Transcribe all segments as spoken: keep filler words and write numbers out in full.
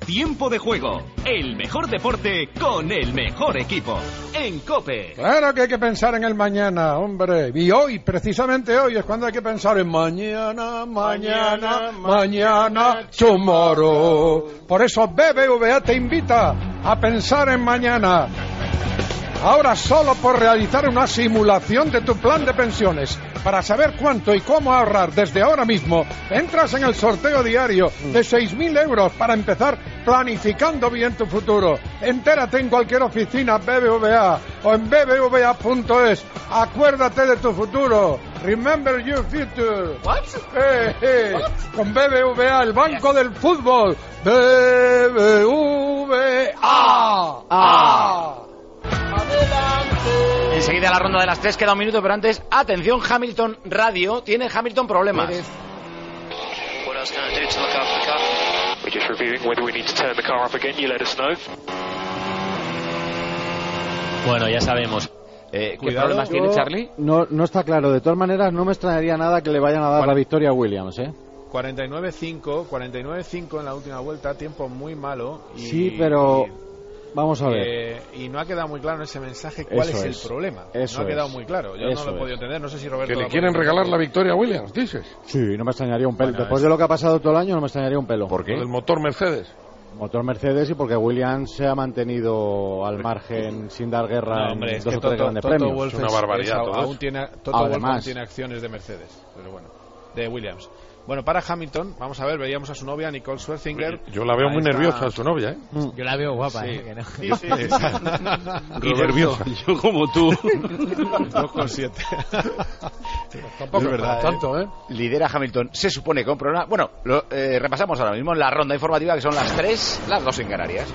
Tiempo de juego, el mejor deporte con el mejor equipo. En COPE. Claro que hay que pensar en el mañana, hombre. Y hoy, precisamente hoy, es cuando hay que pensar en mañana, mañana, mañana, tomorrow. Por eso B B V A te invita a pensar en mañana. Ahora solo por realizar una simulación de tu plan de pensiones. Para saber cuánto y cómo ahorrar desde ahora mismo, entras en el sorteo diario de seis mil euros para empezar planificando bien tu futuro. Entérate en cualquier oficina B B V A o en b b v a punto es. Acuérdate de tu futuro. Remember your future. What? Eh, eh. What? Con B B V A, el banco yes. del fútbol. B B V A. Ah. Adelante. Enseguida la ronda de las tres, queda un minuto, pero antes, atención, Hamilton Radio, tiene Hamilton problemas. Bueno, ya sabemos. Eh, ¿Qué problemas tiene Charlie? No, no está claro. De todas maneras, no me extrañaría nada que le vayan a dar ¿Cuál? la victoria a Williams, ¿eh? cuarenta y nueve cinco, cuarenta y nueve cinco en la última vuelta, tiempo muy malo. Y, sí, pero... Y... Vamos a ver. Eh, y no ha quedado muy claro en ese mensaje cuál Eso es, es el problema. Eso no ha quedado es. muy claro. Yo Eso no lo he podido es. entender. No sé si Roberto... Que le quieren regalar la victoria a Williams, dices. Sí, no me extrañaría un pelo. Bueno, Después es... de lo que ha pasado todo el año, no me extrañaría un pelo. ¿Por qué? El motor Mercedes. Motor Mercedes y porque Williams se ha mantenido al margen sin dar guerra no, hombre, en es dos que o tres Toto, grandes Toto premios. Wolff es una barbaridad. Es, todo aún tiene, Toto Además, Wolff tiene acciones de Mercedes, pero bueno, de Williams. Bueno, para Hamilton, vamos a ver, veíamos a su novia Nicole Scherzinger. Yo la veo muy está... nerviosa a su novia, ¿eh? Yo la veo guapa, sí. ¿eh? Que no. Sí, sí, sí. Y nerviosa. Yo como tú. dos coma siete. Tampoco es verdad, tanto, ¿eh? Lidera Hamilton, se supone con problema. Bueno, lo eh, repasamos ahora mismo en la ronda informativa, que son las tres, las dos en Canarias.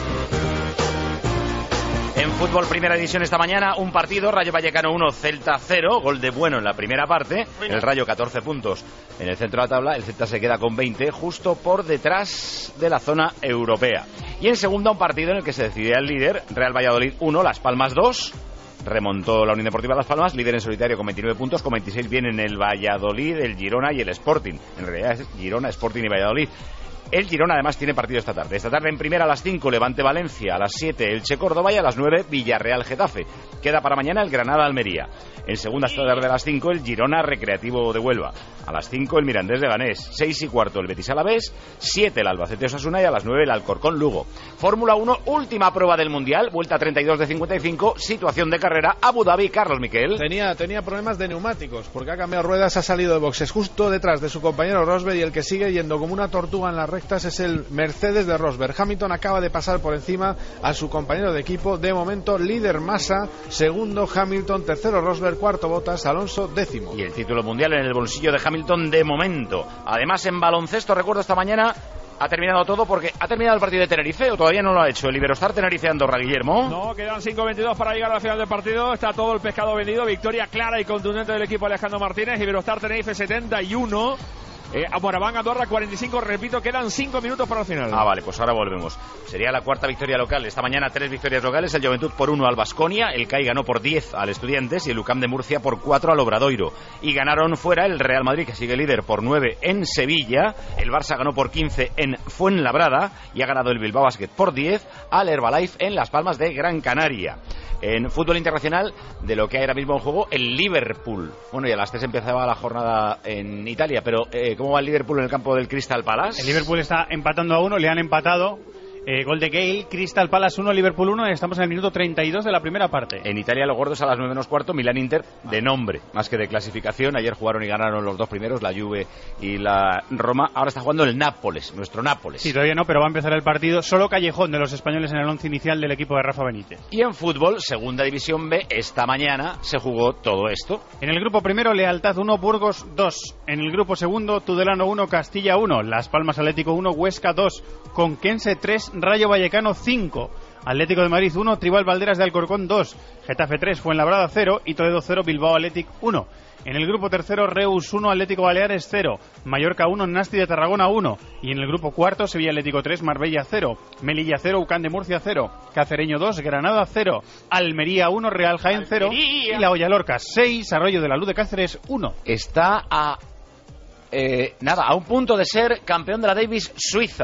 En fútbol, primera división esta mañana, un partido, Rayo Vallecano uno, Celta cero, gol de Bueno en la primera parte, el Rayo catorce puntos en el centro de la tabla, el Celta se queda con veinte, justo por detrás de la zona europea. Y en segunda, un partido en el que se decidía el líder, Real Valladolid uno, Las Palmas dos, remontó la Unión Deportiva Las Palmas, líder en solitario con veintinueve puntos, con veintiséis vienen el Valladolid, el Girona y el Sporting, en realidad es Girona, Sporting y Valladolid. El Girona además tiene partido esta tarde. Esta tarde en primera a las cinco Levante Valencia, a las siete Elche Córdoba y a las nueve Villarreal Getafe. Queda para mañana el Granada Almería. En segunda esta tarde a las cinco el Girona Recreativo de Huelva. A las cinco el Mirandés Leganés, seis y cuarto el Betis Alavés, siete el Albacete Osasuna y a las nueve el Alcorcón Lugo. Fórmula uno, última prueba del Mundial, vuelta treinta y dos de cincuenta y cinco, situación de carrera, Abu Dhabi, Carlos Miquel. Tenía, tenía problemas de neumáticos, porque ha cambiado ruedas, ha salido de boxes justo detrás de su compañero Rosberg y el que sigue yendo como una tortuga en las rectas es el Mercedes de Rosberg. Hamilton acaba de pasar por encima a su compañero de equipo. De momento, líder Massa, segundo Hamilton, tercero Rosberg, cuarto Bottas, Alonso décimo. Y el título mundial en el bolsillo de Hamilton de momento. Además, en baloncesto, recuerdo esta mañana, ha terminado todo porque ha terminado el partido de Tenerife, o todavía no lo ha hecho el Iberostar Tenerife Andorra, Guillermo. No, quedan cinco veintidós para llegar a la final del partido. Está todo el pescado vendido. Victoria clara y contundente del equipo Alejandro Martínez. Iberostar Tenerife setenta y uno. Eh, Moraván Andorra cuarenta y cinco, repito, quedan cinco minutos para el final. Ah, vale, pues ahora volvemos. Sería la cuarta victoria local. Esta mañana tres victorias locales, el Juventud por uno al Baskonia, el C A I ganó por diez al Estudiantes y el U C A M de Murcia por cuatro al Obradoiro. Y ganaron fuera el Real Madrid, que sigue líder, por nueve en Sevilla, el Barça ganó por quince en Fuenlabrada y ha ganado el Bilbao Basket por diez al Herbalife en Las Palmas de Gran Canaria. En fútbol internacional, de lo que hay ahora mismo en juego, el Liverpool. Bueno, y a las tres empezaba la jornada en Italia, pero eh, ¿cómo va el Liverpool en el campo del Crystal Palace? El Liverpool está empatando a uno, le han empatado. Eh, gol de Gale, Crystal Palace uno, Liverpool uno, estamos en el minuto treinta y dos de la primera parte. En Italia los gordos a las nueve menos cuarto, Milán-Inter de nombre, más que de clasificación. Ayer jugaron y ganaron los dos primeros, la Juve y la Roma. Ahora está jugando el Nápoles, nuestro Nápoles. Sí, todavía no, pero va a empezar el partido. Solo Callejón de los españoles en el once inicial del equipo de Rafa Benítez. Y en fútbol, segunda división B, esta mañana se jugó todo esto. En el grupo primero, Lealtad uno, Burgos dos. En el grupo segundo, Tudelano uno, Castilla uno. Las Palmas Atlético uno, Huesca dos. Conquense tres, Rayo Vallecano cinco. Atlético de Madrid uno, Tribal Valderas de Alcorcón dos. Getafe tres, Fuenlabrada cero y Toledo cero, Bilbao Athletic uno. En el grupo tercero, Reus uno, Atlético Baleares cero. Mallorca uno, Nasti de Tarragona uno. Y en el grupo cuarto, Sevilla Atlético tres, Marbella cero. Melilla cero, Ucán de Murcia cero. Cacereño dos, Granada cero. Almería uno, Real Jaén cero. Y La Hoya Lorca seis, Arroyo de la Luz de Cáceres uno. Está a... Eh, nada, a un punto de ser campeón de la Davis Suiza.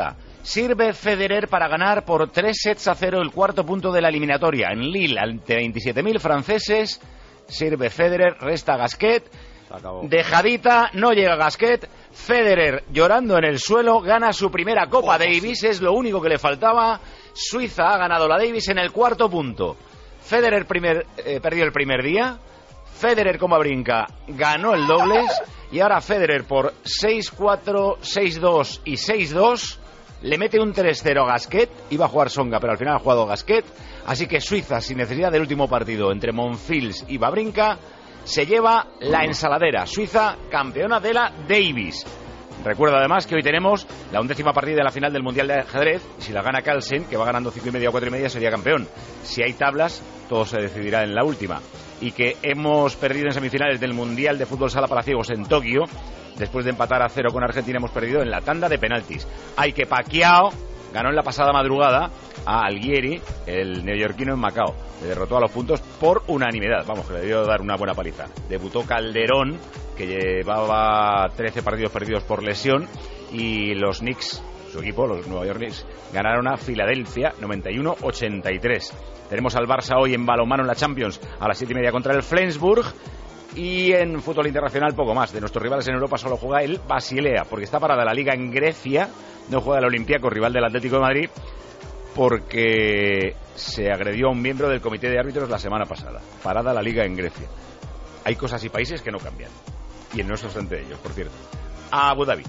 Sirve Federer para ganar por tres sets a cero el cuarto punto de la eliminatoria. En Lille, ante veintisiete mil franceses, sirve Federer, resta Gasquet. Dejadita, no llega Gasquet. Federer, llorando en el suelo, gana su primera Copa oh, Davis, sí. Es lo único que le faltaba. Suiza ha ganado la Davis en el cuarto punto. Federer primer, eh, perdió el primer día. Federer, como brinca, ganó el dobles. Y ahora Federer por seis cuatro, seis dos y seis dos le mete un tres cero a Gasquet. Iba a jugar Songa, pero al final ha jugado Gasquet. Así que Suiza, sin necesidad del último partido entre Monfils y Wawrinka, se lleva la ensaladera. Suiza, campeona de la Davis. Recuerda además que hoy tenemos la undécima partida de la final del Mundial de Ajedrez. Si la gana Carlsen, que va ganando cinco y media o cuatro y media, sería campeón. Si hay tablas, todo se decidirá en la última. Y que hemos perdido en semifinales del Mundial de Fútbol Sala para Ciegos en Tokio. Después de empatar a cero con Argentina, hemos perdido en la tanda de penaltis. Hay que Pacquiao ganó en la pasada madrugada a Algieri, el neoyorquino, en Macao. Le derrotó a los puntos por unanimidad. Vamos, que le dio dar una buena paliza. Debutó Calderón, que llevaba trece partidos perdidos por lesión, y los Knicks, su equipo, los Nueva York Knicks, ganaron a Filadelfia noventa y uno ochenta y tres. Tenemos al Barça hoy en balonmano en la Champions a las siete y media contra el Flensburg. Y en fútbol internacional poco más. De nuestros rivales en Europa solo juega el Basilea, porque está parada la Liga en Grecia. No juega el Olympiacos, rival del Atlético de Madrid, porque se agredió a un miembro del comité de árbitros la semana pasada. Parada la Liga en Grecia. Hay cosas y países que no cambian. Y el nuestro está entre ellos, por cierto. A Abu Dhabi.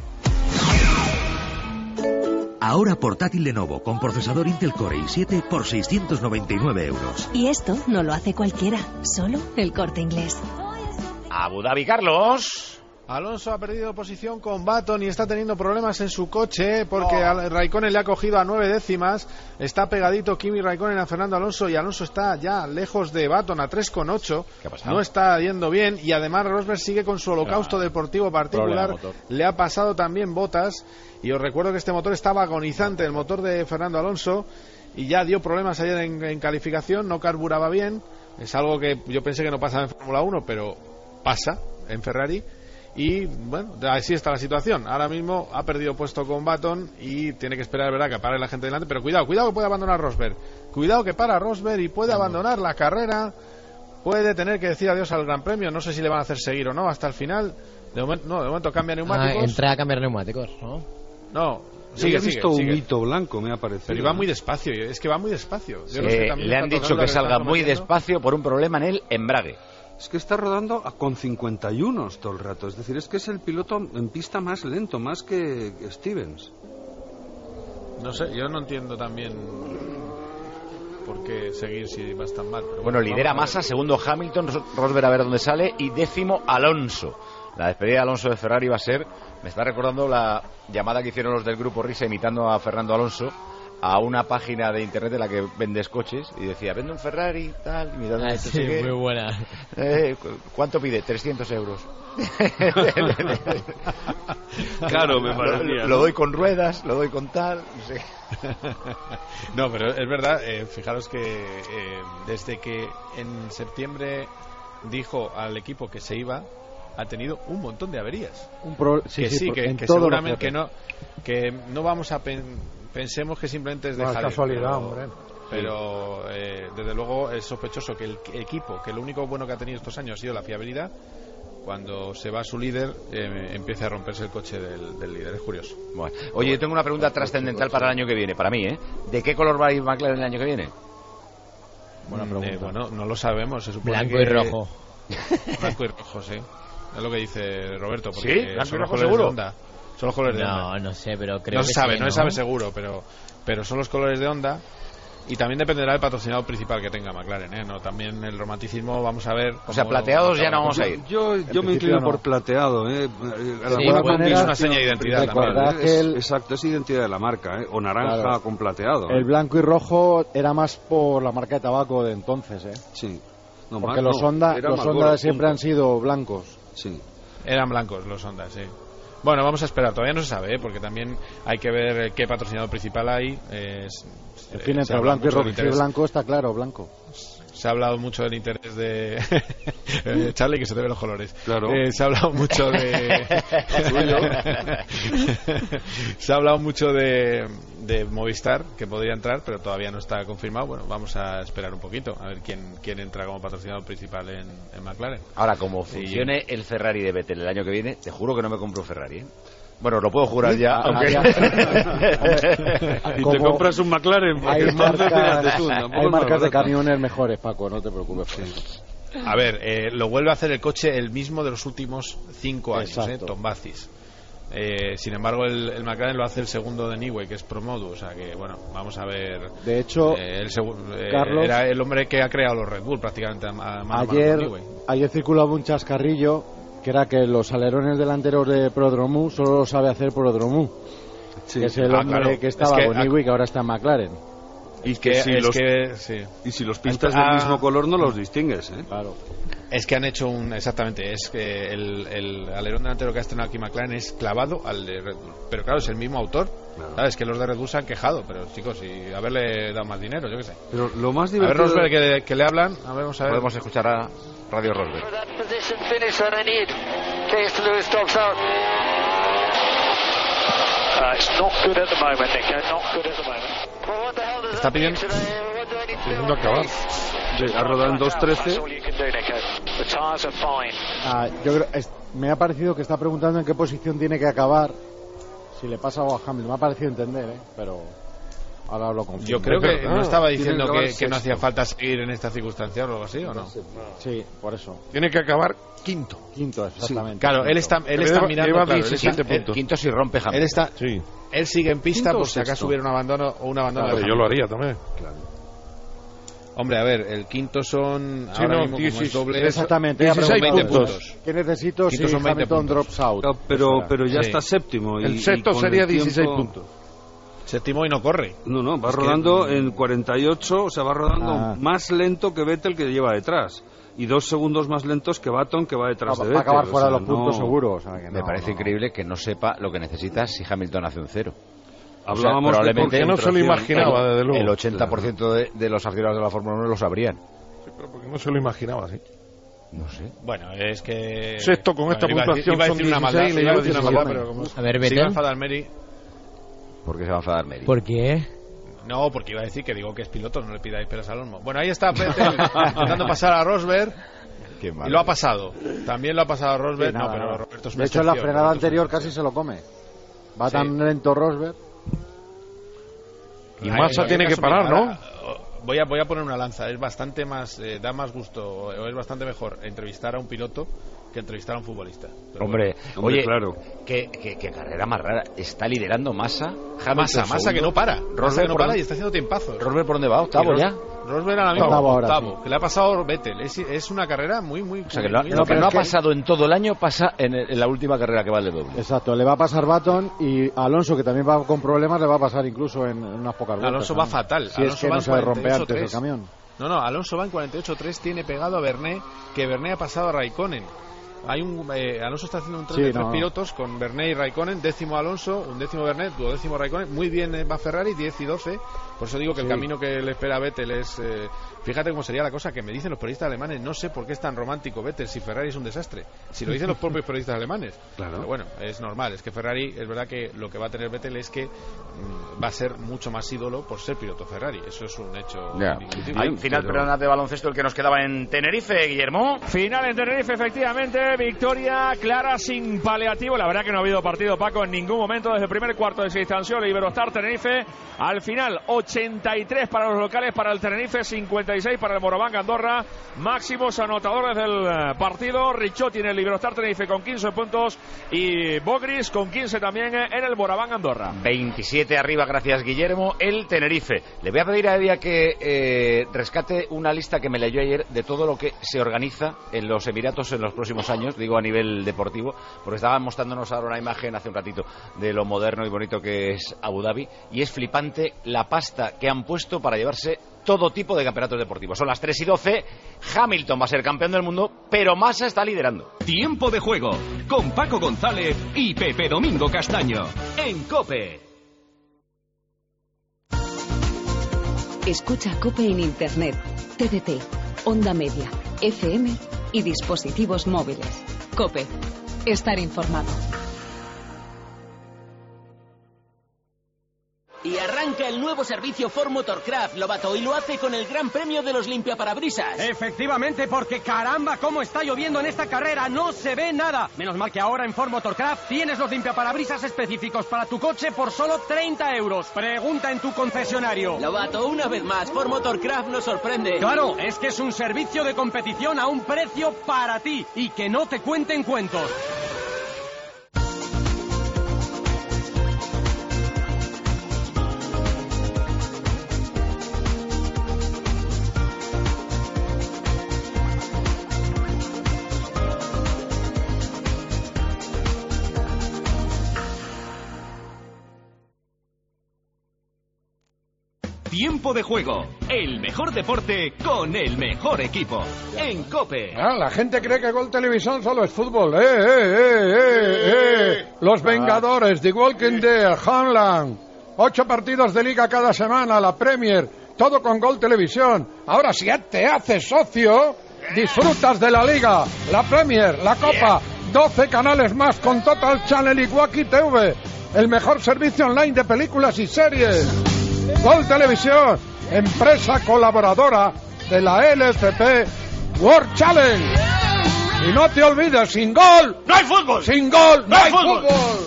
Ahora portátil Lenovo con procesador Intel Core i siete por seiscientos noventa y nueve euros. Y esto no lo hace cualquiera, solo el Corte Inglés. Abu Dhabi, Carlos. Alonso ha perdido posición con Button y está teniendo problemas en su coche porque oh. Raikkonen le ha cogido a nueve décimas. Está pegadito Kimi Raikkonen a Fernando Alonso y Alonso está ya lejos de Button a tres coma ocho. No está yendo bien y además Rosberg sigue con su holocausto ah. deportivo particular. Le ha pasado también Bottas y os recuerdo que este motor estaba agonizante, el motor de Fernando Alonso, y ya dio problemas ayer en, en calificación, no carburaba bien. Es algo que yo pensé que no pasaba en Fórmula uno, pero pasa en Ferrari. Y bueno, así está la situación. Ahora mismo ha perdido puesto con Button y tiene que esperar, verdad, que pare la gente delante. Pero cuidado, cuidado que puede abandonar Rosberg. Cuidado que para Rosberg y puede abandonar la carrera. Puede tener que decir adiós al Gran Premio. No sé si le van a hacer seguir o no hasta el final. De momento, no, de momento cambia neumáticos. Ah, entra a cambiar neumáticos, ¿no? No. Sigue, he visto sigue, un hito blanco, me ha parecido. Pero va muy despacio, es que va muy despacio. Sí, no sé, le han dicho que salga muy despacio por un problema en el embrague. Es que está rodando con cincuenta y uno todo el rato. Es decir, es que es el piloto en pista más lento, más que Stevens. No sé, yo no entiendo también por qué seguir si vas tan mal. Pero bueno, bueno, lidera Massa, segundo Hamilton, Rosberg a ver dónde sale, y décimo Alonso. La despedida de Alonso de Ferrari va a ser, me está recordando la llamada que hicieron los del grupo Risa imitando a Fernando Alonso a una página de internet de la que vendes coches y decía, vende un Ferrari, tal, y mirando ah, sí, muy buena. Eh, ¿Cuánto pide? trescientos euros. Claro, me parecía. Lo, lo doy con ruedas, lo doy con tal, no sé. No, pero es verdad, eh, fijaros que eh, desde que en septiembre dijo al equipo que se iba, ha tenido un montón de averías. Un pro... sí, que sí, sí que, que seguramente que no, que no vamos a pen... pensemos que simplemente es dejar. No, es casualidad, pero, hombre. Pero eh, desde luego es sospechoso que el equipo, que lo único bueno que ha tenido estos años ha sido la fiabilidad, cuando se va su líder eh, empiece a romperse el coche del, del líder. Es curioso. Bueno. Oye, yo tengo una pregunta trascendental para el año que viene, para mí, ¿eh? ¿De qué color va a ir McLaren el año que viene? Buena pregunta. Eh, bueno, no lo sabemos. Se supone blanco que... y rojo. Blanco y rojo, sí. Es lo que dice Roberto. Porque ¿Sí? ¿Blanco y rojo seguro? De son los colores de no, Honda. No sé, pero creo no que sabe, sí, no ¿no? se sabe seguro, pero pero son los colores de Honda y también dependerá del patrocinador principal que tenga McLaren, ¿eh? No, también el romanticismo, vamos a ver. O sea, plateados ya no vamos a ir. Yo, yo me inclino no. por plateado, ¿eh? Sí, bueno, es una seña de identidad también. Es, el... Exacto, es identidad de la marca, ¿eh? O naranja claro. con plateado. El blanco y rojo era más por la marca de tabaco de entonces, ¿eh? Sí. No, Porque los no, Honda, los Honda siempre punto. han sido blancos. Sí. Eran blancos los Honda, sí. Bueno, vamos a esperar, todavía no se sabe, ¿eh? Porque también hay que ver qué patrocinador principal hay. Eh, en fin, entre blanco y rojo y blanco está claro, blanco. Se ha hablado mucho del interés de Charlie, que se te ven los colores. Claro. Eh, se ha hablado mucho de se ha hablado mucho de, de Movistar, que podría entrar, pero todavía no está confirmado. Bueno, vamos a esperar un poquito a ver quién quién entra como patrocinador principal en, en McLaren. Ahora, como funcione sí. el Ferrari de Vettel el año que viene, te juro que no me compro un Ferrari, ¿eh? Bueno, lo puedo jurar ya, aunque... Y te compras un McLaren. Hay marcas, tú, hay marcas de camiones mejores, Paco, no te preocupes. Sí. A ver, eh, lo vuelve a hacer el coche el mismo de los últimos cinco años, eh, Tom Bacis. Eh, sin embargo, el, el McLaren lo hace el segundo de Newey, que es Promodu, o sea que, bueno, vamos a ver. De hecho, eh, el segu- eh, Carlos, era el hombre que ha creado los Red Bull prácticamente a, a, a ayer, Newey. Ayer circulaba un chascarrillo que era que los alerones delanteros de Prodromu solo lo sabe hacer Prodromu, sí. que es el ah, hombre claro. que estaba es que, con Newey, que ahora está en McLaren. Y que, si los, que, sí. y si los pintas del mismo color no los distingues, ¿eh? Claro. Es que han hecho un... Exactamente, es que el, el alerón delantero que ha estrenado aquí McLaren es clavado al de Red Bull. Pero claro, es el mismo autor. Claro. ¿Sabes? Que los de Red Bull se han quejado, pero chicos, y haberle dado más dinero, yo qué sé. Pero lo más divertido... A ver, Rosberg, que, que le hablan. A ver, vamos a ver. Podemos escuchar a Radio Rosberg. Está pidiendo... pidiendo acabar. Ha rodado en dos trece. Ah, yo creo, es, me ha parecido que está preguntando en qué posición tiene que acabar. Si le pasa algo a Hamilton. Me ha parecido entender, ¿eh? Pero ahora lo confirmo. Yo creo que no estaba diciendo que, que no hacía falta seguir en esta circunstancia o algo así, ¿o no? Sí, por eso. Tiene que acabar quinto. Quinto, exactamente. Sí. Claro, quinto. él está, él está lleva, mirando... Lleva claro, diecisiete él está, puntos. Quinto si rompe Hamilton. Él está... Sí. Él sigue en pista por si acaso sexto? hubiera un abandono o un abandono. Claro, de yo lo haría también. Claro. Hombre, a ver, el quinto son Sí, ahora no, mismo dieciséis, como es doble. Exactamente, dieciséis veinte puntos. puntos. ¿Qué necesito Quinto si son veinte Hamilton puntos. drops out? No, pero, pero ya Sí. está séptimo. Y, El sexto y con sería el tiempo- dieciséis puntos. Séptimo y no corre. No, no, va Es que- rodando en cuarenta y ocho, o sea, va rodando Ah. más lento que Vettel, que lleva detrás. Y dos segundos más lentos que Baton, que va detrás Va, de va a Vettel. acabar fuera o sea, de los puntos no- seguro. O sea, que Me no, parece no. increíble que no sepa lo que necesita si Hamilton hace un cero. Hablábamos o sea, de probablemente porque no se lo concentración. imaginaba, desde luego. El ochenta por ciento de, de los aficionados de la Fórmula uno lo sabrían. Sí, pero porque no se lo imaginaba así. No sé. Bueno, es que... Sexto con esta Iba a decir- puntuación iba a son decir una maldad, dieciséis, le iba a lleva decir una diecisiete. maldad, pero como... A ver, Se iba a Vettel. enfadar Mary. ¿Por qué se va a enfadar Mary? ¿Por qué? No, porque iba a decir que digo que es piloto, no le pidáis peras al olmo. Bueno, ahí está Vettel intentando pasar a Rosberg. Qué mal. Y lo ha pasado. También lo ha pasado a Rosberg. Sí, no, nada, pero nada. Roberto es De una hecho, en la excepción, frenada Roberto es anterior una casi se lo come. Va Sí. tan lento Rosberg. Y Ay, Massa en tiene que caso, parar, mira, ¿no? ahora, Voy a, voy a poner una lanza. Es bastante más, eh, da más gusto, o es bastante mejor entrevistar a un piloto que entrevistar a un futbolista. Pero Hombre, Hombre, oye, claro. qué, qué- qué carrera más rara. Está liderando Massa. bueno. Massa, Massa que no para. Massa que no por para dónde- y está haciendo tiempazos. Rosberg, ¿por dónde va? ¿Octavo Y Ros- ya? Rosberg ahora mismo Octavo ahora, octavo, sí. que le ha pasado Vettel. Es, es una carrera muy, muy... O sea, que lo, muy- lo No, que pero no ha es que- pasado en todo el año pasa en, el- en la última carrera que va de doble. Exacto, le va a pasar Baton y Alonso, que también va con problemas, le va a pasar incluso en, en unas pocas vueltas. Alonso va también. fatal. Si Alonso es que va no en se le rompe cuarenta y ocho antes el tres. camión. No, no, Alonso va en cuarenta y ocho tres, tiene pegado a Bernet, que Bernet ha pasado a Raikkonen. Hay un, eh, Alonso está haciendo un tren Sí, de tres no. pilotos con Bernet y Raikkonen, décimo Alonso, un décimo Bernet, duodécimo Raikkonen. Muy bien eh, va Ferrari, diez y doce. Por eso digo que Sí. el camino que le espera a Vettel es... eh, fíjate cómo sería la cosa que me dicen los periodistas alemanes. No sé por qué es tan romántico Vettel si Ferrari es un desastre. Si lo dicen los propios periodistas alemanes. Claro. Pero bueno, es normal. Es que Ferrari, es verdad que lo que va a tener Vettel es que mm, va a ser mucho más ídolo por ser piloto Ferrari. Eso es un hecho Ya. indiscutible. Hay final, pero- perdona, de baloncesto el que nos quedaba en Tenerife, Guillermo. Final en Tenerife, efectivamente, victoria clara sin paliativo. La verdad que no ha habido partido, Paco, en ningún momento. Desde el primer cuarto se distanció el Iberostar Tenerife. Al final, ochenta y tres para los locales, para el Tenerife, cincuenta y seis para el Moraván Andorra. Máximos anotadores del eh, partido. Ricciotti en el Iberostar Tenerife con quince puntos y Bogris con quince también eh, en el Moraván Andorra. veintisiete arriba, gracias Guillermo, el Tenerife. Le voy a pedir a Edia que eh, rescate una lista que me leyó ayer de todo lo que se organiza en los Emiratos en los próximos años, digo a nivel deportivo, porque estaban mostrándonos ahora una imagen hace un ratito de lo moderno y bonito que es Abu Dhabi, y es flipante la pasta que han puesto para llevarse todo tipo de campeonatos deportivos. Son las tres y doce, Hamilton va a ser campeón del mundo, pero Massa está liderando. Tiempo de juego con Paco González y Pepe Domingo Castaño en COPE. Escucha COPE en Internet. T D T, onda media, F M y dispositivos móviles. COPE. Estar informado. Y arranca el nuevo servicio Ford Motorcraft, Lobato, y lo hace con el gran premio de los limpiaparabrisas. Efectivamente, porque caramba, cómo está lloviendo en esta carrera, no se ve nada. Menos mal que ahora en Ford Motorcraft tienes los limpiaparabrisas específicos para tu coche por solo treinta euros. Pregunta en tu concesionario. Lobato, una vez más, Ford Motorcraft nos sorprende. Claro, es que es un servicio de competición a un precio para ti y que no te cuenten cuentos. Tiempo de juego, el mejor deporte con el mejor equipo. En COPE. Ah, la gente cree que Gol Televisión solo es fútbol. ¡Eh, eh, eh, eh, eh! Los Vengadores, The Walking Dead, Homeland. Ocho partidos de liga cada semana, la Premier. Todo con Gol Televisión. Ahora si ya te haces socio, disfrutas de la liga, la Premier, la Copa. doce canales más con Total Channel y Wacky T V. El mejor servicio online de películas y series. Gol Televisión, empresa colaboradora de la L F P World Challenge. Y no te olvides, sin gol ¡no hay fútbol! Sin gol no, no hay fútbol. fútbol.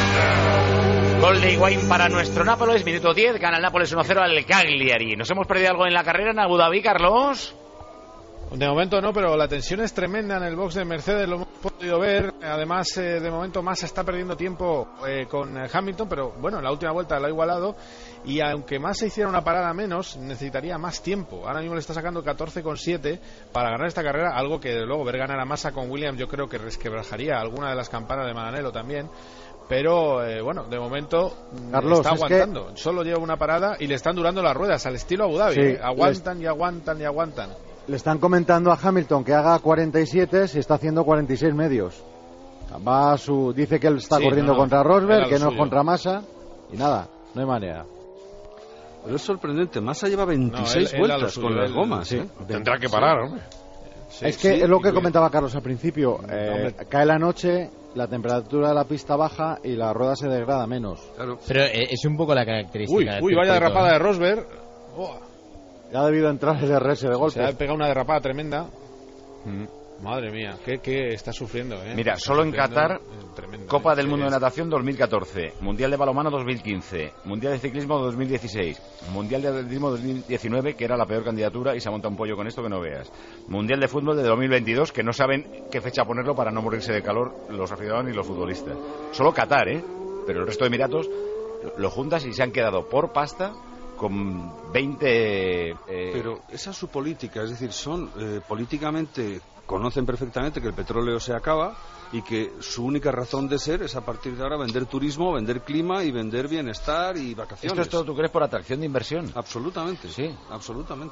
Gol de Higuaín para nuestro Nápoles, minuto diez, gana el Nápoles uno cero al Cagliari. ¿Nos hemos perdido algo en la carrera en Abu Dhabi, Carlos? De momento no, pero la tensión es tremenda en el box de Mercedes, lo hemos podido ver. Además, eh, de momento Massa está perdiendo tiempo eh, con Hamilton, pero bueno, en la última vuelta lo ha igualado. Y aunque Massa hiciera una parada menos, necesitaría más tiempo. Ahora mismo le está sacando catorce coma siete para ganar esta carrera, algo que luego ver ganar a Massa con Williams yo creo que resquebrajaría alguna de las campanas de Maranello también. Pero eh, bueno, de momento Carlos, está aguantando. Que... Solo lleva una parada y le están durando las ruedas al estilo Abu Dhabi. Sí, eh. Aguantan les... y aguantan y aguantan. Le están comentando a Hamilton que haga cuarenta y siete si está haciendo cuarenta y seis medios. Va a su, dice que él está sí, corriendo no, no, contra Rosberg, que no suyo. es contra Massa. Y nada, no hay manera. Pero es sorprendente, Massa lleva veintiséis no, él, él vueltas suyo, con las gomas. Sí. ¿eh? Tendrá que parar, hombre. Sí, es que sí, es lo que comentaba Carlos al principio. Eh, cae la noche, la temperatura de la pista baja y la rueda se degrada menos. Claro. Pero es un poco la característica. Uy, uy vaya derrapada de Rosberg. Oh. Ya ha debido entrar el D R S de golpe. Se ha pegado una derrapada tremenda. Mm. Madre mía, ¿qué, qué está sufriendo? ¿eh? Mira, está solo en Qatar, tremendo, Copa ¿eh? del Mundo sí, de Natación dos mil catorce, Mundial de Balonmano dos mil quince, Mundial de Ciclismo dos mil dieciséis, Mundial de Atletismo dos mil diecinueve, que era la peor candidatura y se ha montado un pollo con esto que no veas. Mundial de Fútbol de dos mil veintidós, que no saben qué fecha ponerlo para no morirse de calor los aficionados ni los futbolistas. Solo Qatar, ¿eh? Pero el resto de Emiratos lo juntas y se han quedado por pasta con veinte... Eh... Pero esa es su política, es decir, son eh, políticamente... Conocen perfectamente que el petróleo se acaba y que su única razón de ser es a partir de ahora vender turismo, vender clima y vender bienestar y vacaciones. ¿Esto es todo, tú crees, por atracción de inversión? Absolutamente, sí, absolutamente.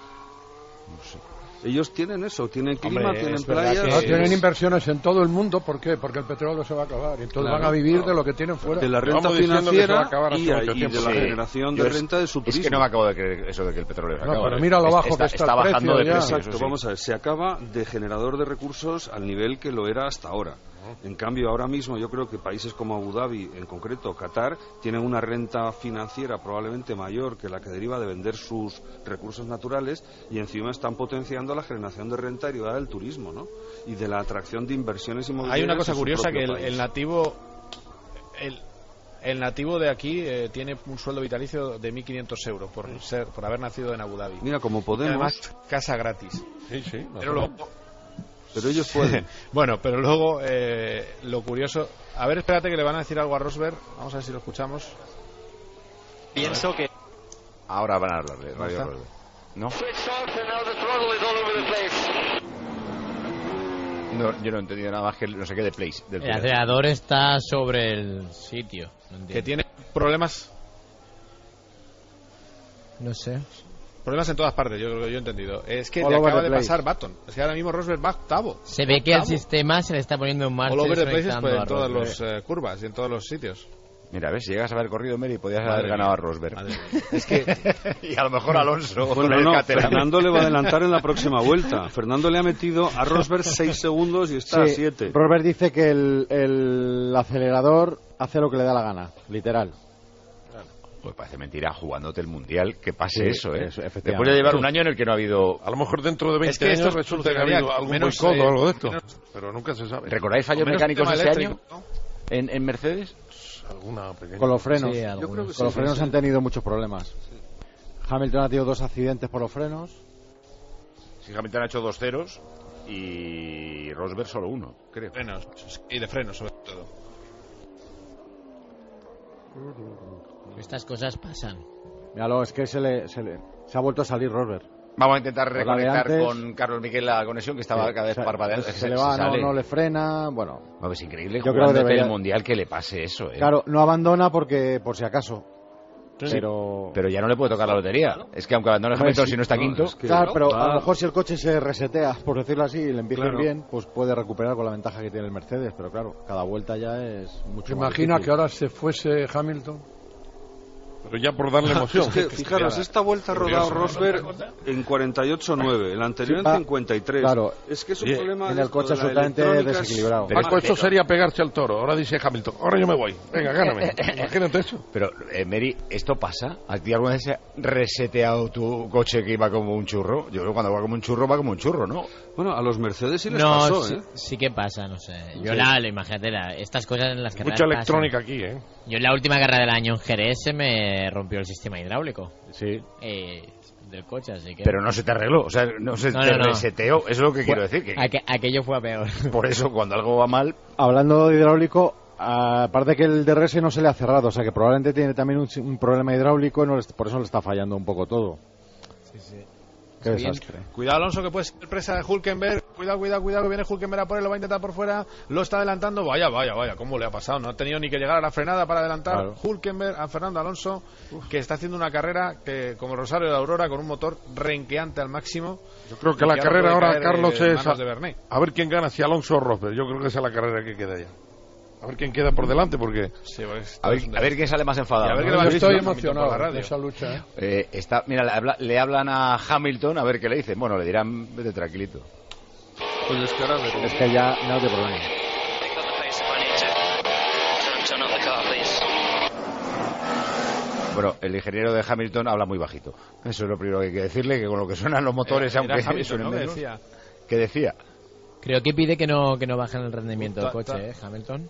No sé. Ellos tienen eso, tienen clima, Hombre, tienen playas. No, tienen inversiones en todo el mundo, ¿por qué? Porque el petróleo se va a acabar y entonces claro, van a vivir claro. de lo que tienen fuera. De la renta financiera y, y de tiempo. la generación de Yo renta de su turismo. Es que no me acabo de creer eso de que el petróleo se acaba. No, pero mira lo bajo está, que está, está el bajando precio de precio. Exacto, sí. Vamos a ver, se acaba de generador de recursos al nivel que lo era hasta ahora. En cambio, ahora mismo yo creo que países como Abu Dhabi, en concreto Qatar, tienen una renta financiera probablemente mayor que la que deriva de vender sus recursos naturales y encima están potenciando la generación de renta derivada del turismo, ¿no? Y de la atracción de inversiones inmobiliarias. Hay una cosa curiosa que el, país. el nativo el, el nativo de aquí eh, tiene un sueldo vitalicio de mil quinientos euros por ser por haber nacido en Abu Dhabi. Mira, como Podemos. Y además, casa gratis. Sí, sí. Pero luego Pero ellos pueden. Bueno, pero luego eh, lo curioso... A ver, espérate que le van a decir algo a Rosberg. Vamos a ver si lo escuchamos. Pienso que... Ahora van a hablar de Radio Rosberg. ¿No? No, yo no he entendido nada más que no sé qué de place. Del el acelerador está sobre el sitio. No que tiene problemas... No sé... Problemas en todas partes, yo creo que yo he entendido. Es que All le acaba de place. pasar Baton. Es que ahora mismo Rosberg va octavo. Se ve que octavo. El sistema se le está poniendo en marcha. All over the places, pues, en todas las eh, curvas y en todos los sitios. Mira, ves, si llegas a haber corrido Meri, podías Madre haber mía. ganado a Rosberg. Madre mía. Es que... y a lo mejor Alonso. Bueno, con el no, Caterham. Fernando le va a adelantar en la próxima vuelta. Fernando le ha metido a Rosberg seis segundos y está Sí, a siete. Rosberg dice que el, el acelerador hace lo que le da la gana, literal. Pues parece mentira, jugándote el Mundial, que pase Sí, eso, ¿eh? eso, efectivamente. Después de llevar un año en el que no ha habido... A lo mejor dentro de veinte Es que esto años resulta que ha solucionaría habido algún menos, boicot eh, o algo de esto. menos- Pero nunca se sabe. ¿Recordáis fallos Con menos mecánicos tema ese eléctrico, año ¿no? en, en Mercedes? Alguna pequeña. Con los frenos. Sí, Yo algunos. creo que sí, Con los sí, frenos sí. han tenido muchos problemas. Hamilton ha tenido dos accidentes por los frenos. Sí, Hamilton ha hecho dos ceros y Rosberg solo uno, creo. Frenos. Y de frenos, sobre todo. Estas cosas pasan. Míralo, es que se le, se le se ha vuelto a salir Rosberg. Vamos a intentar Pues la de reconectar antes- con Carlos Miguel la conexión, que estaba Sí, cada vez se- parpadeando. se, Es que le va, no, sale. no le frena, bueno. No, es increíble Yo creo que jugándote debería- el Mundial que le pase eso, ¿eh? Claro, no abandona porque por si acaso. Pero... Pero ya no le puede tocar la lotería. Es que aunque abandone Hombre, Hamilton sí, si no está no, quinto... es que- Claro, pero a va. lo mejor si el coche se resetea, por decirlo así, y le empieza a ir Claro. bien, pues puede recuperar con la ventaja que tiene el Mercedes. Pero claro, cada vuelta ya es mucho ¿Se más imagina difícil. que ahora se fuese Hamilton? Pero ya por darle emoción. Es que, fijaros, esta vuelta ha rodado Rosberg en cuarenta y ocho nueve, la anterior Sí, en va- cincuenta y tres. claro. Es que es un Bien. problema... Tiene el coche de la absolutamente electrónica es- desequilibrado. Paco, esto sería pegarse al toro. Ahora dice Hamilton, ahora yo me voy. Venga, gáname. Imagínate eso. Pero, eh, Mary, ¿esto pasa? ¿A ti alguna vez se ha reseteado tu coche que iba como un churro? Yo creo que cuando va como un churro, va como un churro, ¿no? Bueno, a los Mercedes sí les No, pasó, sí, ¿eh? sí que pasa, no sé. Yo Sí. la, la- imagínate, la- estas cosas en las carreras Mucha pasan. electrónica aquí, ¿eh? Yo en la última carrera del año en Jerez se me rompió el sistema hidráulico. Sí. Eh, del coche, así que... Pero no se te arregló, o sea, no se No, te no, no. reseteó. Eso es lo que Fue- quiero decir. Que aque- aquello fue a peor. por eso, cuando algo va mal, Hablando de hidráulico, aparte que el D R S no se le ha cerrado, o sea que probablemente tiene también un, un problema hidráulico y no le- por eso le está fallando un poco todo. Sí, sí. Qué Está bien. desastre. Cuidado, Alonso, que puede ser presa de Hulkenberg. Cuidado, cuidado, cuidado, que viene Hulkenberg a por él, lo va a intentar por fuera. Lo está adelantando. Vaya, vaya, vaya, ¿cómo le ha pasado? No ha tenido ni que llegar a la frenada para adelantar Claro. Hulkenberg a Fernando Alonso, que está haciendo una carrera que, como el Rosario de Aurora, con un motor renqueante al máximo. Yo creo que Y la ahora carrera puede ahora, caer, Carlos, eh, en es manos a, de Bernet. a ver quién gana, si Alonso o Rosberg. Yo creo que esa es la carrera que queda ya. A ver quién queda por delante, porque Sí, pues, a ver, a ver quién sale más enfadado. Y a ver ¿no? qué le va yo a estoy decir emocionado por la radio. de esa lucha. ¿eh? Eh, está, mira, le, habla- le hablan a Hamilton a ver qué le dicen. Bueno, le dirán, vete tranquilito. Pues es que ahora veremos. Es que ya no te problema. Bueno, el ingeniero de Hamilton habla muy bajito. Eso es lo primero que hay que decirle, que con lo que suenan los motores, Era- era aunque Hamilton, suenen ¿no? que menos. decía. ¿Qué decía? Creo que pide que no, que no bajen el rendimiento del Ta- ta- coche, ¿eh, Hamilton?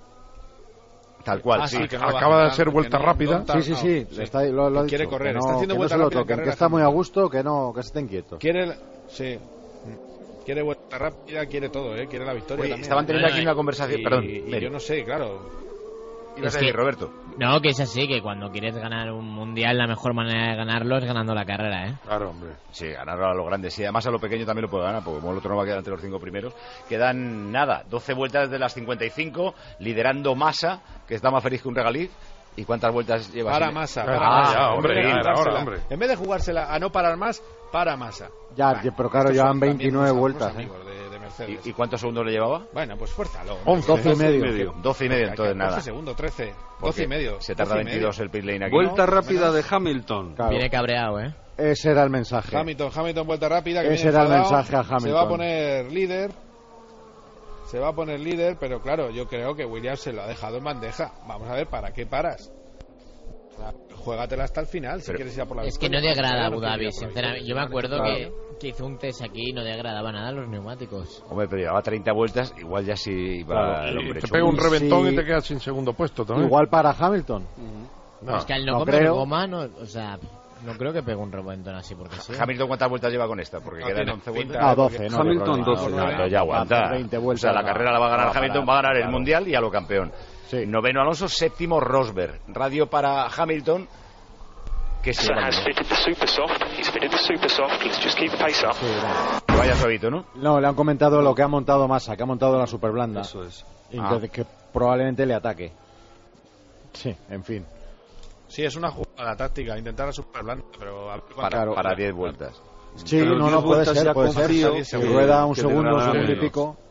Tal cual, Ah, sí. sí, que no Acaba baja de hacer tanto, vuelta que no- rápida. no Sí, tan- sí, no, sí, le está, lo, lo ha Que quiere dicho, correr, que está no- haciendo que no vuelta se lo rápida en toquen, que carrera está muy a Hamilton. gusto, que no, que estén quietos. Quiere, el- sí. Quiere vuelta rápida, quiere todo, ¿eh? Quiere la victoria Oye, también. estaban teniendo aquí una conversación. Y- Perdón, y Mary. yo no sé, claro. Ibas Es a decir, que- Roberto. No, que es así, que cuando quieres ganar un mundial, la mejor manera de ganarlo es ganando la carrera, ¿eh? Claro, hombre. Sí, ganar a lo grande. Sí, además a lo pequeño también lo puede ganar, porque como el otro no va a quedar entre los cinco primeros. Quedan nada, doce vueltas de las cincuenta y cinco, liderando Massa, que está más feliz que un regaliz. ¿Y cuántas vueltas lleva? Para sin- Massa, Ah, para ya, Massa. hombre, En vez de ya, jugársela- ahora, hombre. En vez de jugársela a no parar más, para Massa. Ya, pero claro, Estos llevan son también veintinueve unos- vueltas, unos ¿eh? amigos de, de Mercedes. ¿Y, y cuántos segundos le llevaba? Bueno, pues fuérzalo. once. doce y medio. doce y medio, entonces doce nada. segundos, trece. Porque doce y medio. Se tarda doce y medio. veintidós el pit lane aquí. Vuelta ¿no? rápida Menos. de Hamilton. Claro. Viene cabreado, ¿eh? Ese era el mensaje. Hamilton, Hamilton, vuelta rápida. Que Ese viene era el enfadado. mensaje a Hamilton. Se va a poner líder. Se va a poner líder, pero claro, yo creo que Williams se lo ha dejado en bandeja. Vamos a ver, ¿para qué paras? O sea, juégatela hasta el final si Pero quieres ir a por la Es que no victoria. degrada No Abu quiere ir a Dhabi, por la sinceramente. Yo me victoria. acuerdo Claro. que, que hizo un test aquí y no degradaba nada los neumáticos. Hombre, pero llevaba treinta vueltas, igual ya sí iba Claro, el y hombre te hecho pega un un- reventón Sí. y te quedas sin segundo puesto también. Igual para Hamilton. No. Es que al no, no comer creo. goma, no, o sea, no creo que pegue un reventón así porque sí. Hamilton, ¿cuántas vueltas lleva con esta? Porque No, quedan tiene once pinta. vueltas. Ah, doce, no. Hamilton, no, doce. No, no, entonces ya aguanta. veinte O vueltas. sea, la no, carrera la va a ganar no va a Hamilton, parar, va a ganar el claro. Mundial y a lo campeón. Sí. Noveno Alonso, séptimo Rosberg. Radio para Hamilton, que se So llama- has fitted the super soft. He's fitted the super soft. Let's just keep pace up. Sí, no. que vaya suavito, ¿no? No, le han comentado lo que ha montado Massa, que ha montado la super blanda. Eso es. Y entonces que probablemente le ataque. Sí, en fin. Sí, es una jugada táctica, intentar a super blanda, pero a ver cuánto- Para, Claro. para diez vueltas. Sí, Pero no, diez no, puede vueltas ser, ya puede confío ser. Si que- rueda un que segundo, tendrá un segundo y menos. pico.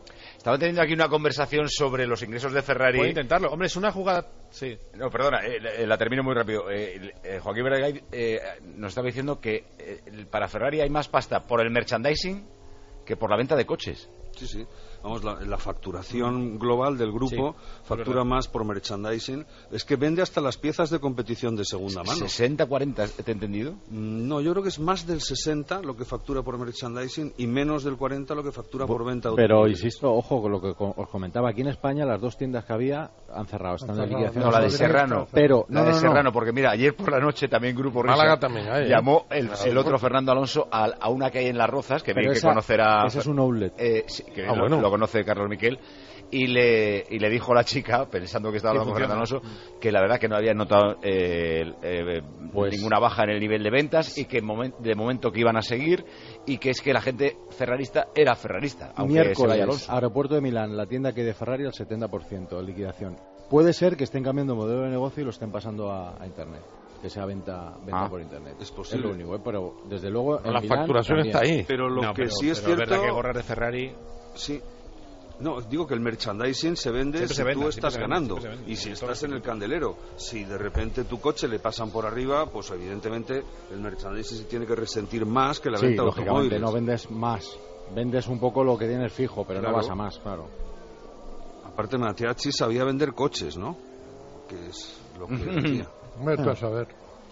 Estaba teniendo aquí una conversación sobre los ingresos de Ferrari. Puede intentarlo. Hombre, es una jugada... Sí. No, perdona, eh, la termino muy rápido. Eh, eh, Joaquín Vergay eh, nos estaba diciendo que eh, para Ferrari hay más pasta por el merchandising que por la venta de coches. Sí, sí. Vamos, la, la facturación global del grupo sí, factura más por merchandising. Es que vende hasta las piezas de competición de segunda mano. ¿sesenta cuarenta, te he entendido? No, yo creo que es más del sesenta lo que factura por merchandising y menos del cuarenta lo que factura por venta de Pero, insisto, ojo con lo que os comentaba. Aquí en España las dos tiendas que había han cerrado. Están en liquidación. No, la de Serrano. Pero, la no, de no, Serrano, no. porque mira, ayer por la noche también Grupo Risa Málaga también hay, ¿eh? llamó el, el otro Fernando Alonso a, a una que hay en Las Rozas, que bien que conocerá... Ese es un outlet. Eh, sí, que ah, lo, bueno. lo conoce Carlos Miquel. Y le, y le dijo a la chica, pensando que estaba hablando con Fernando Alonso, que la verdad que no había notado eh, eh, pues, ninguna baja en el nivel de ventas y que momen, de momento que iban a seguir y que es que la gente ferrarista era ferrarista, aunque Miércoles, se vaya Alonso. Aeropuerto de Milán, la tienda que hay de Ferrari al setenta por ciento de liquidación. Puede ser que estén cambiando modelo de negocio y lo estén pasando a, a Internet. Que sea venta, venta ah, por Internet. Es posible. Es lo único, ¿eh? Pero desde luego en la Milán, facturación también. está ahí. Pero lo no, que pero, sí es pero cierto... es verdad que gorras de Ferrari... Sí. No, digo que el merchandising se vende siempre si se vende, tú estás se ganando vende, se vende, y si sí, estás en el candelero. Si de repente tu coche le pasan por arriba, pues evidentemente el merchandising se tiene que resentir más que la sí, venta de lógicamente automóviles. no vendes más. Vendes un poco lo que tienes fijo, pero claro. no vas a más, claro. Aparte Matiachi sabía vender coches, ¿no? Que es lo que vendía. Vete a saber.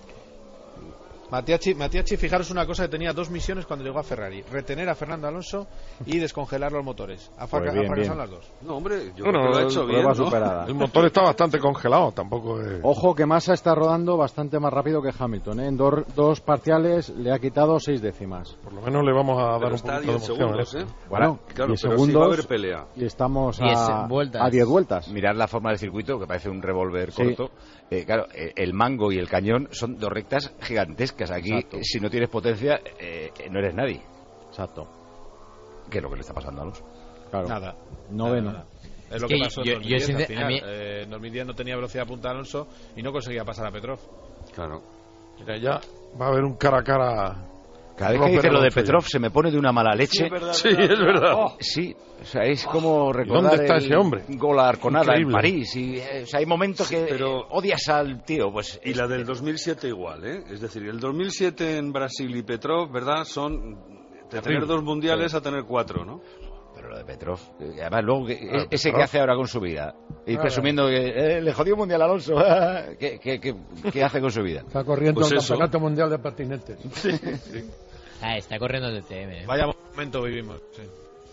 Matiachi, Matiachi, fijaros una cosa, que tenía dos misiones cuando llegó a Ferrari: retener a Fernando Alonso y descongelar los motores. Ha pues bien, fracasado bien. las dos. No, hombre, yo bueno, creo que lo ha hecho bien, ¿no? superada. El motor está bastante congelado, tampoco es... Ojo que Massa está rodando bastante más rápido que Hamilton, ¿eh? En do, dos parciales le ha quitado seis décimas. Por lo menos le vamos a dar pero un está a poquito de diez emoción. segundos, ¿eh? Bueno, claro, diez pero segundos sí va a haber pelea. Y estamos diez a vueltas. a diez vueltas. Mirar la forma del circuito, que parece un revólver Sí. corto. Eh, claro, eh, el mango y el cañón son dos rectas gigantescas. Aquí, Exacto. si no tienes potencia, eh, no eres nadie. Exacto. ¿Qué es lo que le está pasando a Alonso? Claro. Nada. Noveno. Nada, nada. Es, Es lo que que pasó yo- en dos mil yo diez, siente- al final. a mí- Eh, en dos mil diez no tenía velocidad punta Alonso y no conseguía pasar a Petrov. Claro. Mira, ya va a haber un cara a cara. Cada vez que dice lo de Petrov se me pone de una mala leche. Sí, es verdad. Oh, sí, o sea, es como recordar ¿Dónde está el ese hombre? gol a Arconada en Increíble. París. Y, eh, o sea, hay momentos que pero- eh, odias al tío. Pues Y la del dos mil siete igual, ¿eh? Es decir, el dos mil siete en Brasil y Petrov, ¿verdad? Son de tener dos mundiales a tener cuatro, ¿no? Pero lo de Petrov, eh, además luego que- Claro, ese Petrov. que hace ahora con su vida, y Ah, presumiendo que eh, le jodió mundial a Alonso, ¿qué, qué, qué, qué hace con su vida? Está corriendo Pues el eso. campeonato mundial de patinetes. Ah, está corriendo el T T M. ¿eh? Vaya momento vivimos. Sí.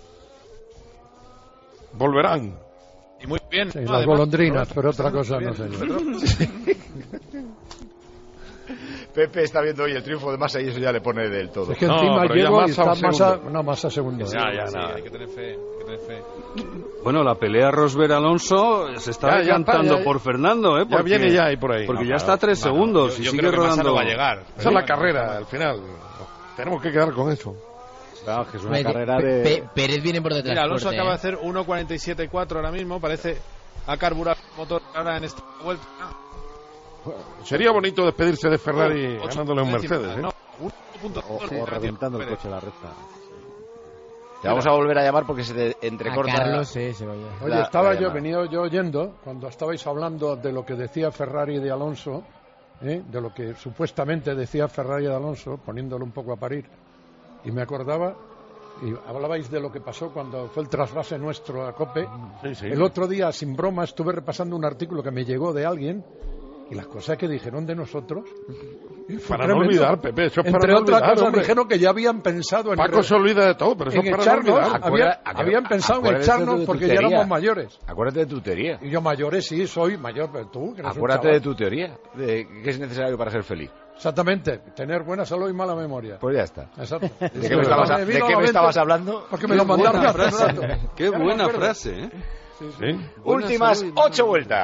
Volverán. Y muy bien. Sí, ¿no? las Además, golondrinas, pero otra Petrov, cosa muy no bien. sé. Petrov. Pepe está viendo hoy el triunfo de Massa y eso ya le pone del todo. Es que No, encima pero ya llego y Massa está un Massa, segundo. no, Massa segundo. Sí, Ya, ya, sí, nada. hay que tener fe, hay que tener fe. Bueno, la pelea Rosberg-Alonso se está Ya, ya decantando está, ya- por Fernando, ¿eh? ya Porque- viene ya ahí por ahí. Porque No, ya claro. está a tres Bueno, segundos yo- y yo sigue creo que Massa rodando. no va a llegar. Esa es la carrera, al final. Tenemos que quedar con eso. Claro, que es una Pe- carrera Pe- de... Pe- Pérez viene por detrás. Mira, Alonso fuerte, acaba ¿eh? de hacer uno cuarenta y siete cuatro ahora mismo. Parece ha carburado el motor ahora en esta vuelta. Sería bonito despedirse de Ferrari Ocho ganándole un décimas, Mercedes, ¿eh? no, uno punto O, dos, o reventando el Pérez. coche a la recta. Te vamos a volver a llamar porque se te A entrecorta. Carlos, sí, se vaya. Oye, La- estaba la yo, llamada. venido yo oyendo, cuando estabais hablando de lo que decía Ferrari de Alonso, ¿eh? de lo que supuestamente decía Ferrari de Alonso, poniéndolo un poco a parir, y me acordaba, y hablabais de lo que pasó cuando fue el trasvase nuestro a COPE. Sí, sí. El otro día, sin broma, estuve repasando un artículo que me llegó de alguien, y las cosas que dijeron de nosotros... y fue Para no tremendo. olvidar, Pepe, eso es para Entre no otras olvidar, cosas, hombre. dijeron que ya habían pensado en... Pues re- Paco se olvida de todo, pero eso en es para no echarnos, olvidar. había- Acuérdate- habían pensado en acuérdate echarnos de porque ya tutería. éramos mayores. Acuérdate de tu teoría. Y yo mayores sí, soy mayor, pero tú... que eres un Acuérdate chaval. de tu teoría, de qué es necesario para ser feliz. Exactamente, tener buena salud y mala memoria. Pues ya está. Exacto. ¿De qué me estabas, Me ¿de vino a qué la me mente estabas hablando? Porque me lo mandaron hace un rato. Qué Ya no me buena acuerdo. frase, ¿eh? Sí, sí. Buena Últimas salud y ocho vueltas.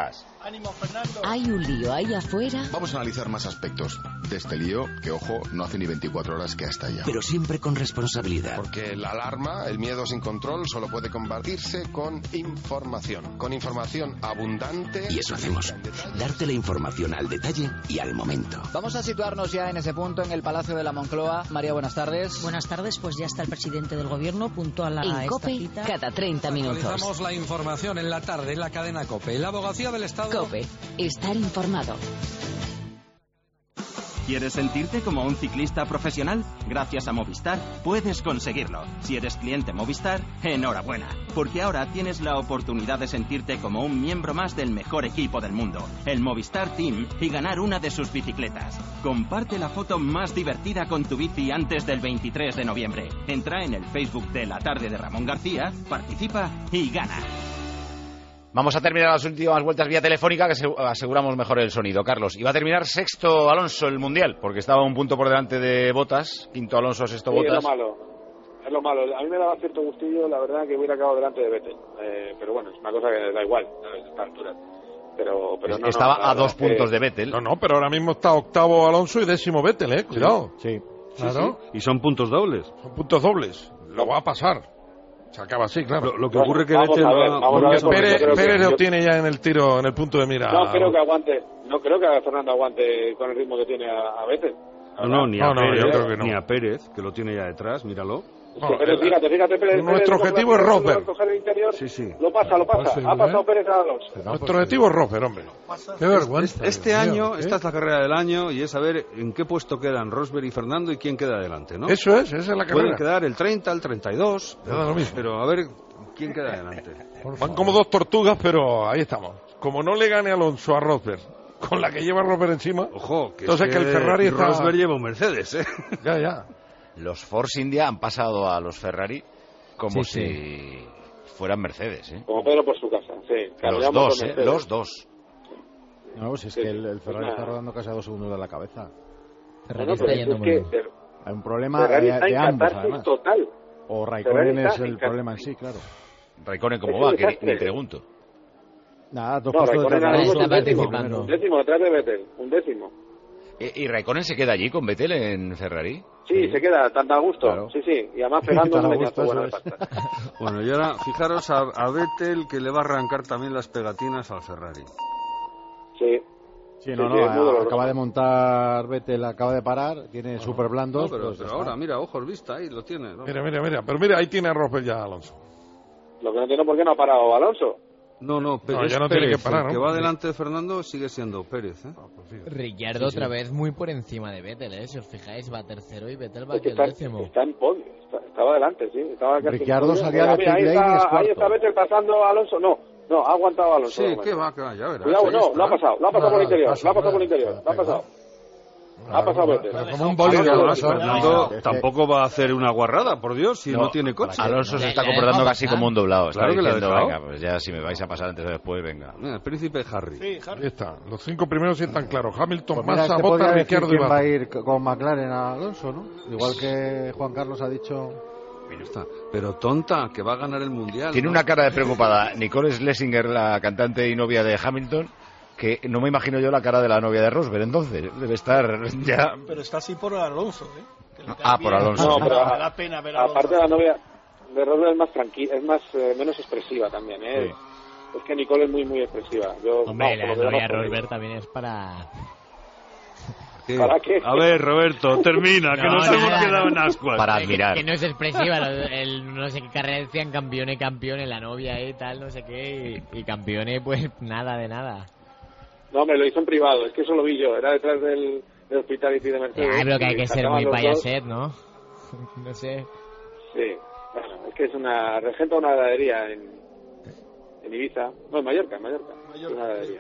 ¿Hay un lío ahí afuera? Vamos a analizar más aspectos de este lío, que ojo, no hace ni veinticuatro horas que está ya. Pero siempre con responsabilidad. Porque la alarma, el miedo sin control, solo puede combatirse con información. Con información abundante. Y eso hacemos. Darte la información al detalle y al momento. Vamos a situarnos ya en ese punto, en el Palacio de la Moncloa. María, buenas tardes. Buenas tardes, pues ya está el presidente del gobierno puntual a En esta COPE, cita. cada treinta minutos. Actualizamos la información en la tarde en la cadena COPE. La abogacía del Estado... COPE, estar informado. ¿Quieres sentirte como un ciclista profesional? Gracias a Movistar puedes conseguirlo. Si eres cliente Movistar, enhorabuena, porque ahora tienes la oportunidad de sentirte como un miembro más del mejor equipo del mundo, el Movistar Team, y ganar una de sus bicicletas. Comparte la foto más divertida con tu bici antes del veintitrés de noviembre. Entra en el Facebook de La Tarde de Ramón García, participa y gana. Vamos a terminar las últimas vueltas vía telefónica, que aseguramos mejor el sonido. Carlos, iba a terminar sexto Alonso el Mundial, porque estaba un punto por delante de Botas, quinto Alonso, sexto sí, Botas. Es lo malo, es lo malo. A mí me daba cierto gustillo, la verdad, que hubiera acabado delante de Vettel. Eh, pero bueno, es una cosa que da igual a esta altura. Pero, pero no, Estaba no, a dos que... puntos de Vettel. No, no, pero ahora mismo está octavo Alonso y décimo Vettel, ¿eh? Cuidado. Sí. Claro. Sí, sí. Y son puntos dobles. Son puntos dobles. Lo va a pasar. Se acaba así, claro. Lo, lo que ocurre es que vamos Vettel a ver, va... vamos a ver, Pérez, yo creo Pérez que- lo yo- tiene ya en el tiro, en el punto de mira. No creo que aguante, no creo que Fernando aguante con el ritmo que tiene a, a Vettel. No, no, ni a, No, no, Pérez, yo creo que no. ni a Pérez, que lo tiene ya detrás, míralo. No, Pero fíjate, fíjate, Pérez. nuestro Pérez, objetivo es coge- Rosberg. coge el interior, Sí, sí. Lo pasa, lo pasa. Posible, Ha pasado ¿eh? Pérez a Alonso. Nuestro objetivo es Rosberg, hombre. Qué vergüenza. Este Dios año, mío, ¿eh? esta es la carrera del año y es saber en qué puesto quedan Rosberg y Fernando y quién queda adelante, ¿no? Eso es, esa es la Pueden carrera. quedar el treinta, el treinta y dos, Me da lo mismo. pero a ver quién queda adelante. Van como dos tortugas, pero ahí estamos. Como no le gane Alonso a Rosberg, con la que lleva Rosberg encima, Ojo, que entonces es que el Ferrari está... Rosberg lleva un Mercedes, ¿eh? Ya, ya. Los Force India han pasado a los Ferrari como Sí, si fueran Mercedes, ¿eh? Como Pedro por su casa, sí. Claro, Los ya dos, por ¿eh? Mercedes. Los dos. No, pues es Sí, que sí. el, el Ferrari Pues está nada. rodando casi a dos segundos de la cabeza. Ferrari No, está pero yendo es muy que bien. Fer- Hay un problema Ferrari de, está de en ambos, catarsis además. total. O Ferrari Raikkonen está es el en problema en catarsis. sí, claro. Raikkonen, ¿cómo Es va? un Que ni, desastre. ni pregunto. Nada, dos No, puestos Raikkonen de ahora mismo es un Está décimo. participando. Un décimo detrás de Vettel, un décimo. ¿Y, y Raikkonen se queda allí con Vettel en Ferrari? Sí, se queda tan a gusto. Claro. Sí, sí. Y además pegando Tan un a leñazo gusto, bueno de eso es. pasta. Bueno, y ahora fijaros a, a Vettel que le va a arrancar también las pegatinas al Ferrari. Sí. Sí, Sí, no, sí, no, es muy doloroso. acaba de montar Vettel, acaba de parar, tiene super blandos. No, pero, pues pero ya ahora, está. mira, ojos vista, ahí lo tiene. ¿no? Mira, mira, mira. Pero mira, ahí tiene a Rosberg ya Alonso. Lo que no entiendo por qué no ha parado Alonso. No, no, pero No, es ya no tiene Pérez, que parar, el que ¿no? va delante de Fernando sigue siendo Pérez, ¿eh? Ricciardo Sí, sí. otra vez muy por encima de Vettel, ¿eh? Si os fijáis, va tercero y Vettel va Es que que el está, décimo. está en podio. Está- estaba adelante, sí. Estaba casi en Ricciardo podio. salía Mira, de mira, ahí pit lane y es está, ahí cuarto. está Vettel pasando a Alonso. No, no, ha aguantado a Alonso. Sí, de que momento. va, que va, ya verás. Cuidado, ahí no, está. lo ha pasado, lo ha pasado No, por el interior, pasa, lo ha pasado por el pasa, interior, lo ha pasa. pasado. Ha pasado Vettel. Pero como un bólido. Alonso, Además, Alonso, Fernando no, no. tampoco va a hacer una guarrada, por Dios, si no, No, tiene coche. Alonso se Le- está le comportando dejó casi pasar. como un doblado. Está Claro que le ha diciendo, dejado. venga, pues ya si me vais a pasar antes o después, venga. Mira, el príncipe Harry. Ahí está. Los cinco primeros sí están claros. Hamilton, Pues mira, Massa, este Bottas, podría decir Ricciardo y quién va a Vettel. ir con McLaren a Alonso, ¿no? Igual que Juan Carlos ha dicho. Mira, está. Pero tonta, que va a ganar el mundial. Tiene ¿no? una cara de preocupada Nicole Schlesinger, la cantante y novia de Hamilton, que no me imagino yo la cara de la novia de Rosberg, entonces. Debe estar ya... Pero está así por Alonso, ¿eh? Que le Ah, cae por bien. Alonso. No, pero Me da pena ver a Alonso. aparte la novia de Rosberg es más tranquila, es más eh, menos expresiva también, ¿eh? Es que Nicole es muy, muy expresiva. Yo, Hombre, no, la por lo que novia conozco, Rosberg también es para... ¿Qué? ¿Para qué? A ver, Roberto, termina, que No, nos hemos nada, quedado no. en ascuas. Para que, admirar. que no es expresiva, lo- el, no sé qué carrera decían, campeone, campeone, la novia y tal, no sé qué, y, y campeone, pues nada de nada. No, me lo hizo en privado, es que eso lo vi yo, era detrás del, del Hospitality de Mercedes. Ya, pero que hay y que ser cantaban muy los dos. payaset, ¿no? No sé. Sí, bueno, es que es una regenta una heladería en, en Ibiza, no, en Mallorca, en Mallorca, es una heladería.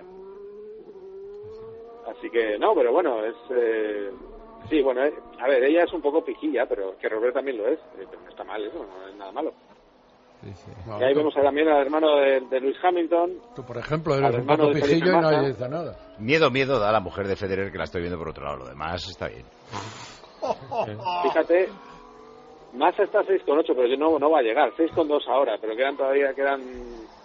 Así que, no, pero bueno, es... Eh, sí, bueno, eh, a ver, ella es un poco piquilla, pero que Robert también lo es, eh, pero no está mal eso, no es nada malo. No, Y ahí tú- vemos también al hermano de, de Lewis Hamilton. Tú, por ejemplo, al eres un hermano poco de Felipe pijillo y Massa. nadie dice nada. Miedo, miedo da a la mujer de Federer, que la estoy viendo por otro lado. Lo demás está bien. Fíjate, Massa está seis con ocho, pero no, no va a llegar. seis con dos ahora, pero quedan todavía quedan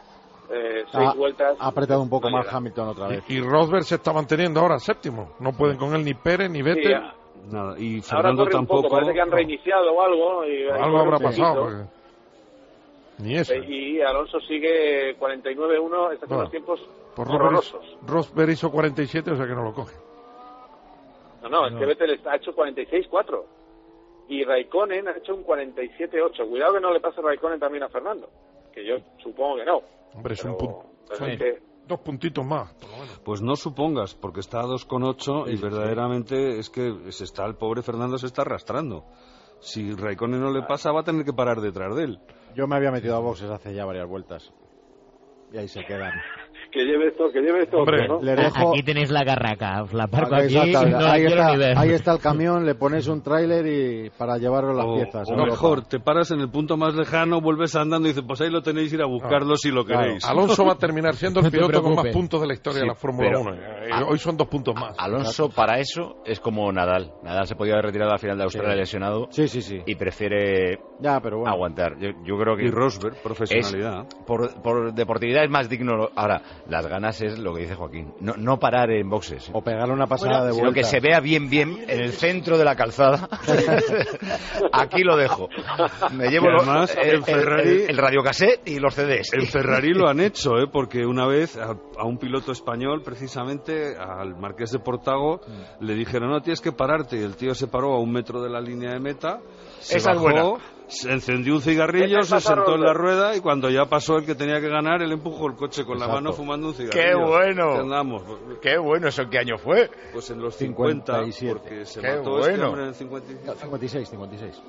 eh, seis ha, vueltas. Ha apretado un poco no más llega. Hamilton otra vez. Y, y Rosberg se está manteniendo ahora séptimo. No pueden con él ni Pérez ni Vettel. Sí, Nada, y ahora Fernando corre un tampoco. poco, parece que han reiniciado o algo. Y Algo habrá pasado. Porque... Ni eso. Y Alonso sigue cuarenta y nueve uno, está haciendo No. los tiempos Pues horrorosos. Rosberg, Rosberg hizo cuarenta y siete, o sea que no lo coge. No, no, es No. que Vettel ha hecho cuarenta y seis cuatro. Y Raikkonen ha hecho un cuarenta y siete ocho. Cuidado que no le pase Raikkonen también a Fernando. Que yo supongo que no. Hombre, es Pero- un punto. pero Son es que- dos puntitos más, por lo menos. Pues no supongas, porque está a dos coma ocho y Sí, verdaderamente es que se está el pobre Fernando se está arrastrando. Si Raikkonen no le pasa, va a tener que parar detrás de él. Yo me había metido a boxes hace ya varias vueltas. Y ahí se quedan. Que lleve esto, que lleve esto. Hombre, ¿no? Le dejo... Aquí tenéis la carraca, os la parco Ah, aquí exacto, y no la ahí, quiero está, ni ver. ahí está el camión, le pones un tráiler y para llevarlo las O, piezas. o a Europa. mejor, te paras en el punto más lejano, vuelves andando y dices, pues ahí lo tenéis, ir a buscarlo si lo Claro. queréis. Alonso va a terminar siendo el No te piloto con más preocupes. puntos de la historia Sí, de la Fórmula pero- uno. Eh, Hoy son dos puntos más. Alonso para eso es como Nadal. Nadal se podía haber retirado al final de Australia Sí. lesionado Sí, sí, sí. y prefiere Ya, pero bueno. aguantar. Yo, yo creo que Y Rosberg, profesionalidad. es- por, por deportividad es más digno. Ahora, las ganas es lo que dice Joaquín. No, no parar en boxes. O pegarle una pasada de Sino vuelta. que se vea bien, bien en el centro de la calzada. Aquí lo dejo. Me llevo Y además, lo- el, en Ferrari- el, el radiocassette y los C Ds. En Ferrari lo han hecho, ¿eh? Porque una vez a, a un piloto español, precisamente, al Marqués de Portago, le dijeron, no, tienes que pararte. Y el tío se paró a un metro de la línea de meta, se Esa es bajó, buena. se encendió un cigarrillo, Esa se es sentó en la Rosberg. rueda y cuando ya pasó el que tenía que ganar, él empujó el coche con la Exacto. mano fumando un cigarrillo. ¡Qué bueno! ¿Qué andamos? Qué bueno, ¿eso en qué año fue? Pues en los cincuenta, cincuenta y siete. porque se Qué mató este bueno. hombre en el cincuenta y siete. cincuenta y seis, cincuenta y seis.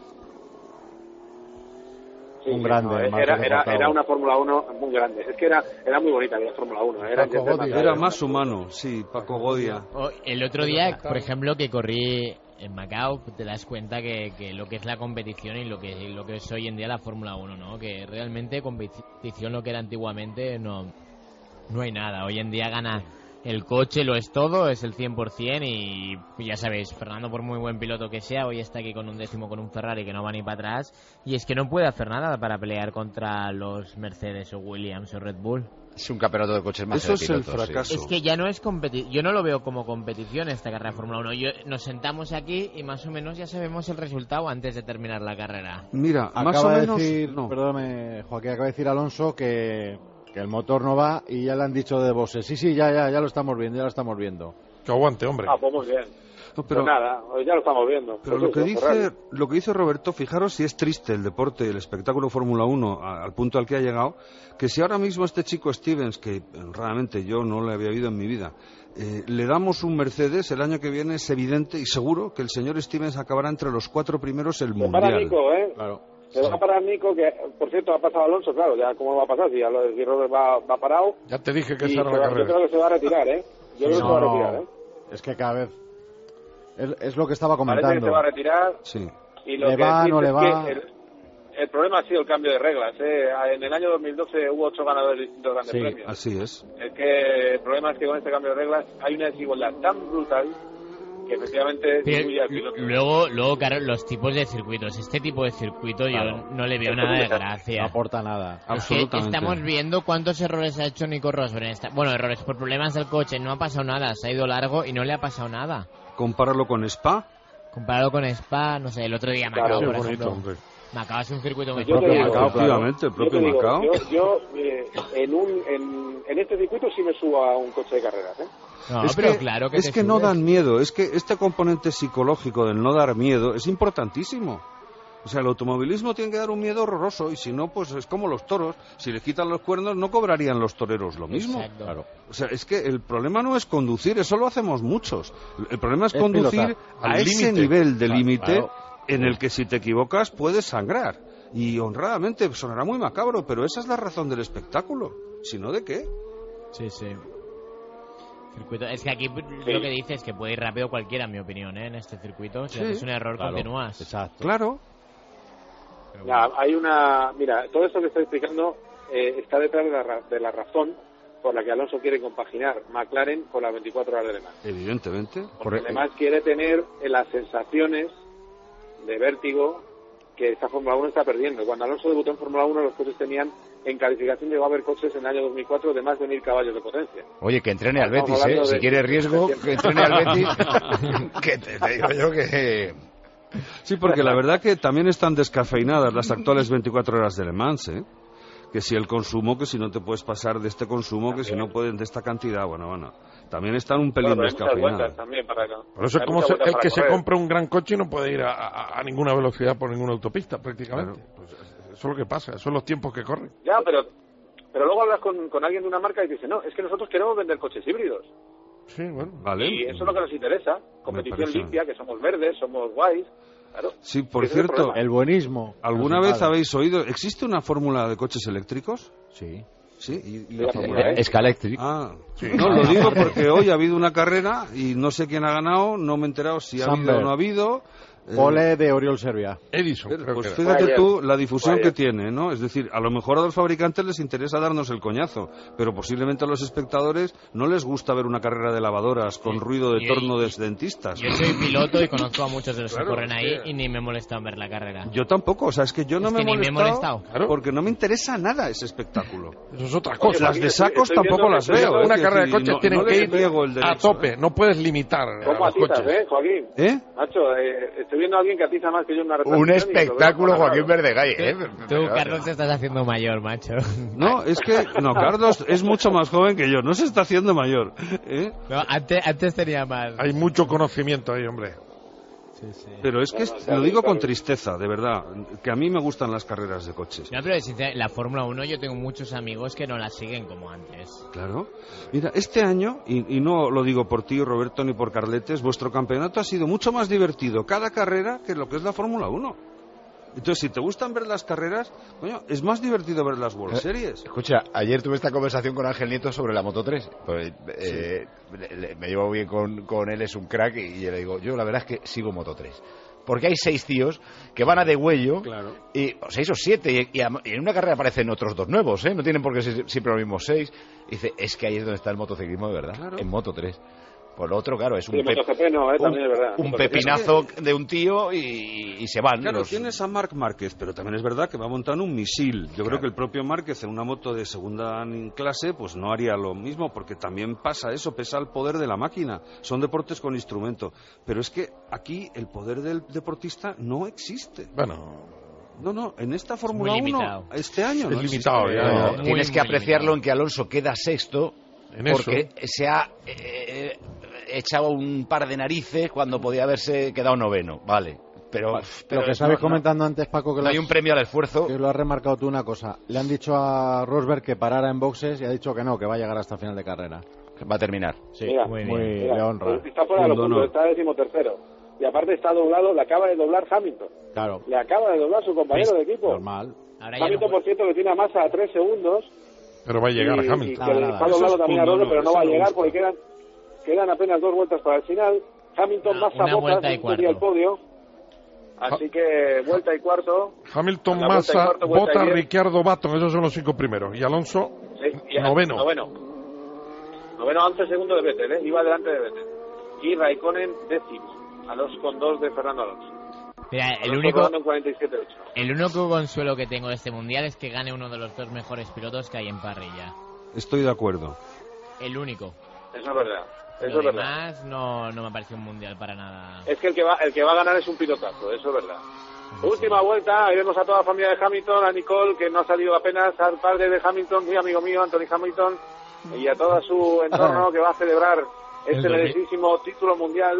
Sí, Un sí, grande, no, el era, Marqués de era, Portago. era una Fórmula uno muy grande. Es que era, era muy bonita la Fórmula uno. Era, Paco Godia. Era más humano, sí, Paco Godia. O el otro día, por ejemplo, que corrí en Macao, te das cuenta que, que lo que es la competición y lo que lo que es hoy en día la Fórmula uno, ¿no? Que realmente competición, lo que era antiguamente, no, no hay nada. Hoy en día gana el coche, lo es todo, es el cien por ciento y ya sabéis, Fernando, por muy buen piloto que sea, hoy está aquí con un décimo con un Ferrari que no va ni para atrás y es que no puede hacer nada para pelear contra los Mercedes o Williams o Red Bull. Es un campeonato de coches más Eso de es el pilotos, sí. fracaso. Es que ya no es competición, yo no lo veo como competición esta carrera de Fórmula uno. Yo, nos sentamos aquí y más o menos ya sabemos el resultado antes de terminar la carrera. Mira, Acaba más o de menos... decir, no. perdóname, Joaquín, acaba de decir Alonso que, que el motor no va y ya le han dicho de boxes. Sí, sí, ya, ya, ya lo estamos viendo, ya lo estamos viendo. Que aguante, hombre. Ah, pues muy bien. No, pero- Pues nada, ya lo estamos viendo. Pero Pues lo que eso, dice Ferrari. lo que dice Roberto, fijaros si es triste el deporte, el espectáculo Fórmula uno a- al punto al que ha llegado, que si ahora mismo este chico Stevens, que realmente yo no le había oído en mi vida, eh, le damos un Mercedes el año que viene, es evidente y seguro que el señor Stevens acabará entre los cuatro primeros el Se para mundial. Nico, ¿eh? Claro. Se va a parar Nico, que por cierto ha pasado Alonso, claro, ya cómo va a pasar, si, ya lo- si Robert va, va parado. Ya te dije que y esa era se la va- yo carrera. creo que se va a retirar, ¿eh? Yo creo que se va a retirar, ¿eh? Es que cada vez... Es, es lo que estaba Parece que comentando. se va a retirar. Sí. Y lo ¿Le que va, sí no es le que va? El, el problema ha sido el cambio de reglas. ¿eh? En el año dos mil doce hubo ocho ganadores de distintos grandes Sí, premios. así es. Es que el problema es que con este cambio de reglas hay una desigualdad tan brutal que efectivamente Pero diluye al piloto. luego, luego, claro, los tipos de circuitos. Este tipo de circuito Claro. yo no le veo Esto nada es de un desastre. gracia. No aporta nada. Es que Absolutamente. estamos viendo cuántos errores ha hecho Nico Rosberg. en esta- Bueno, errores por problemas del coche. No ha pasado nada. Se ha ido largo y no le ha pasado nada. Compáralo con Spa. Comparado con Spa, no sé, el otro día Claro, Macao, qué por bonito, ejemplo. hombre. Macao es un circuito muy Yo te propio digo, Macao, claro. efectivamente, el Yo propio te digo, Macao. Yo, yo, eh, en, un, en, en este circuito sí me subo a un coche de carreras, ¿eh? No, es pero que, claro que es te que no subes. dan miedo, es que este componente psicológico del no dar miedo es importantísimo. O sea, el automovilismo tiene que dar un miedo horroroso y si no, pues es como los toros. Si le quitan los cuernos, no cobrarían los toreros lo mismo. Exacto. Claro. O sea, es que el problema no es conducir, eso lo hacemos muchos. El problema es, Es conducir pilotar. a Al ese límite. nivel de Claro, límite claro. en el que si te equivocas puedes sangrar. Y honradamente, sonará muy macabro, pero esa es la razón del espectáculo. Si no, ¿de qué? Sí, sí. Circuito. Es que aquí Sí. lo que dices es que puede ir rápido cualquiera, en mi opinión, ¿eh? En este circuito. Si Sí. haces un error, Claro. continúas. Exacto. Claro. Pero Ya, bueno. hay una... Mira, todo esto que estoy explicando eh, está detrás de la, ra- de la razón por la que Alonso quiere compaginar McLaren con las veinticuatro horas de Le Mans. Evidentemente. Porque además quiere tener eh, las sensaciones de vértigo que esta Fórmula uno está perdiendo. Cuando Alonso debutó en Fórmula uno, los coches tenían, en calificación llegó a haber coches en el año dos mil cuatro de más de mil caballos de potencia. Oye, que entrene al Estamos Betis, ¿eh? hablando Si de- quiere riesgo, que entrene al Betis. Que te, te digo yo que... Sí, porque la verdad que también están descafeinadas las actuales veinticuatro horas de Le Mans, ¿eh? Que si el consumo, que si no te puedes pasar de este consumo, que si no pueden de esta cantidad, bueno, bueno. También están un pelín Bueno, pero hay muchas vueltas descafeinadas. también para acá. Por eso es Hay como muchas se- vueltas el para que se correr. compra un gran coche y no puede ir a, a- a ninguna velocidad por ninguna autopista, prácticamente. Pues eso es lo que pasa, esos son los tiempos que corren. Ya, pero, pero luego hablas con, con alguien de una marca y te dice, no, es que nosotros queremos vender coches híbridos. Sí, bueno. Vale. Y eso es lo que nos interesa. Competición parece. limpia, que somos verdes, somos guays. Claro. Sí, por Ese es el cierto, problema. El buenismo. ¿alguna No se vez sabe. habéis oído? ¿Existe una fórmula de coches eléctricos? Sí. Sí, y, y Sí, la sí, fórmula sí. Escaléctric. Ah, Sí. no, lo digo porque hoy ha habido una carrera y no sé quién ha ganado, no me he enterado si ha habido Samberg. o no ha habido. Eh, Pole de Oriol Serbia. Edison, creo Pues que era. fíjate Vaya. tú la difusión Vaya. que tiene, ¿no? Es decir, a lo mejor a los fabricantes les interesa darnos el coñazo, pero posiblemente a los espectadores no les gusta ver una carrera de lavadoras con ruido de y- torno de dentistas. Yo soy piloto y conozco a muchos de los Claro, que corren es ahí que- y ni me he molestado en ver la carrera. Yo tampoco, o sea, es que yo no Es me, que he ni me he molestado molestado. porque no me interesa nada ese espectáculo. Eso es otra Oye, cosa. Las de sacos estoy tampoco viendo- las estoy veo. viendo ¿eh? Una Es carrera de decir, coches no- tienen no que les ir niego el a derecho, tope, ¿eh? no puedes limitar a ¿Cómo los atizas, coches. eh, Joaquín? ¿Eh? Macho, eh, estoy viendo a alguien que atiza más que yo en una Un retransmisión y lo veo espectáculo, apagado. Joaquín Verdegay, ¿eh? Tú, Carlos, te estás haciendo mayor, macho. No, es que, no, Carlos es mucho más joven que yo, no se está haciendo mayor. ¿eh? No, antes, antes tenía más. Hay mucho conocimiento ahí, hombre. Pero es que es- lo digo con tristeza, de verdad, que a mí me gustan las carreras de coches. No, pero sinceramente, la Fórmula uno yo tengo muchos amigos que no la siguen como antes. Claro. Mira, este año, y, y no lo digo por ti, Roberto, ni por Carletes, vuestro campeonato ha sido mucho más divertido cada carrera que lo que es la Fórmula uno. Entonces, si te gustan ver las carreras, coño, es más divertido ver las World Series. Escucha, ayer tuve esta conversación con Ángel Nieto sobre la Moto tres. Pues, eh, le- le- me llevo bien con, con él, es un crack, y yo le digo, yo la verdad es que sigo Moto tres. Porque hay seis tíos que van a degüello, y, o seis o siete, y, y a- y en una carrera aparecen otros dos nuevos, ¿eh? No tienen por qué ser siempre los mismos seis. Y dice, es que ahí es donde está el motociclismo de verdad, en Moto tres. Por lo otro, claro, es un, Sí, pe- MotoGP no, eh, un- también es verdad. un MotoGP. pepinazo de un tío y, y se van. Claro, los- tienes a Marc Márquez, pero también es verdad que va montando un misil. Yo creo que el propio Márquez en una moto de segunda clase pues no haría lo mismo, porque también pasa eso, pesa el poder de la máquina. Son deportes con instrumento. Pero es que aquí el poder del deportista no existe. Bueno, No, no, en esta Fórmula muy uno, limitado. este año Es no limitado, existe. ya, No, ya. tienes Muy, que muy apreciarlo limitado. en que Alonso queda sexto En eso. porque se ha eh, echado un par de narices cuando podía haberse quedado noveno, vale. Pero, pero Lo que es- estabas no- no- comentando antes, Paco, que no lo hay has- un premio al esfuerzo. que lo has remarcado tú una cosa. Le han dicho a Rosberg que parara en boxes y ha dicho que no, que va a llegar hasta final de carrera. Va a terminar. Sí, Mira, muy, Mira, le honra. Está fuera de los Punto, puntos, no. está decimotercero. Y aparte está doblado, le acaba de doblar Hamilton. Claro, Le acaba de doblar su compañero de equipo. normal. Ahora ya no Hamilton, por cierto, le tiene a Massa a tres segundos. pero va a llegar y, a Hamilton. y que Nada, le nada. está Eso doblado es también a punto, Rosberg, no, pero no eso va a me llegar gusta. porque quedan, quedan apenas dos vueltas para el final. Hamilton, Una- Massa, una Bottas, vuelta y ese sería el cuarto. podio. Así que vuelta y cuarto. Hamilton, La vuelta y Massa, cuarto, vuelta y Bottas, diez. Ricciardo, Baton, esos son los cinco primeros. Y Alonso, Sí, y a- noveno. Noveno. Noveno a once segundos de Vettel, ¿eh? Iba delante de Vettel. Y Raikkonen décimo, a dos con dos de Fernando Alonso. Mira, el Alonso único, rodando en cuarenta y siete ocho. el único consuelo que tengo de este mundial es que gane uno de los dos mejores pilotos que hay en parrilla. Estoy de acuerdo. El único. Eso es verdad. Eso Lo es verdad. demás no, no me ha parecido un mundial para nada. Es que el que va el que va a ganar es un pilotazo, eso es verdad. Última vuelta, ahí vemos a toda la familia de Hamilton, a Nicole, que no ha salido apenas, al padre de Hamilton, muy amigo mío, Anthony Hamilton, y a todo su entorno que va a celebrar este El dos mil. merecidísimo título mundial.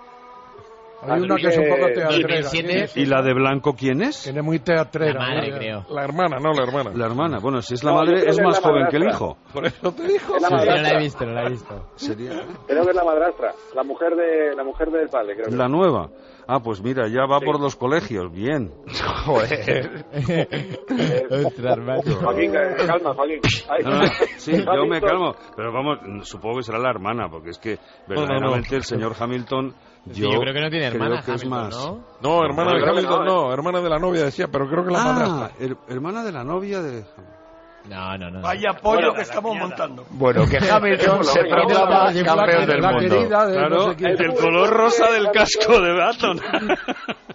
hay una que es un poco teatrera. siete ¿Y la de blanco quién es? Tiene muy teatrera. La madre, ¿no? creo. La hermana, no la hermana. La hermana. Bueno, si es la No, yo madre, creo es que es más la joven que el madrastra. hijo. Por eso te dijo. Es la Sí, no la madrastra, he visto, no la he visto. Sería creo que es la madrastra, la mujer de la mujer del padre, creo que. la nueva. Ah, pues mira, ya va por los colegios. Bien. Joder. Ostras, macho. Joaquín, eh, calma, Joaquín. Ay, No, no, sí, yo me Hamilton, calmo. Pero vamos, supongo que será la hermana, porque es que verdaderamente el señor Hamilton, yo, yo creo que no tiene hermana, creo que es Hamilton, más. ¿no? No, hermana No, de creo que Hamilton no, no, hermana de la novia decía, pero creo que la Ah, madrastra. her- hermana de la novia de. No, no, no. Vaya pollo Bueno, que estamos montando. Bueno, que Hamilton se Bueno, proclama la- campeón la- del la mundo. querida de no Claro, sé quién. el color rosa del casco de Baton.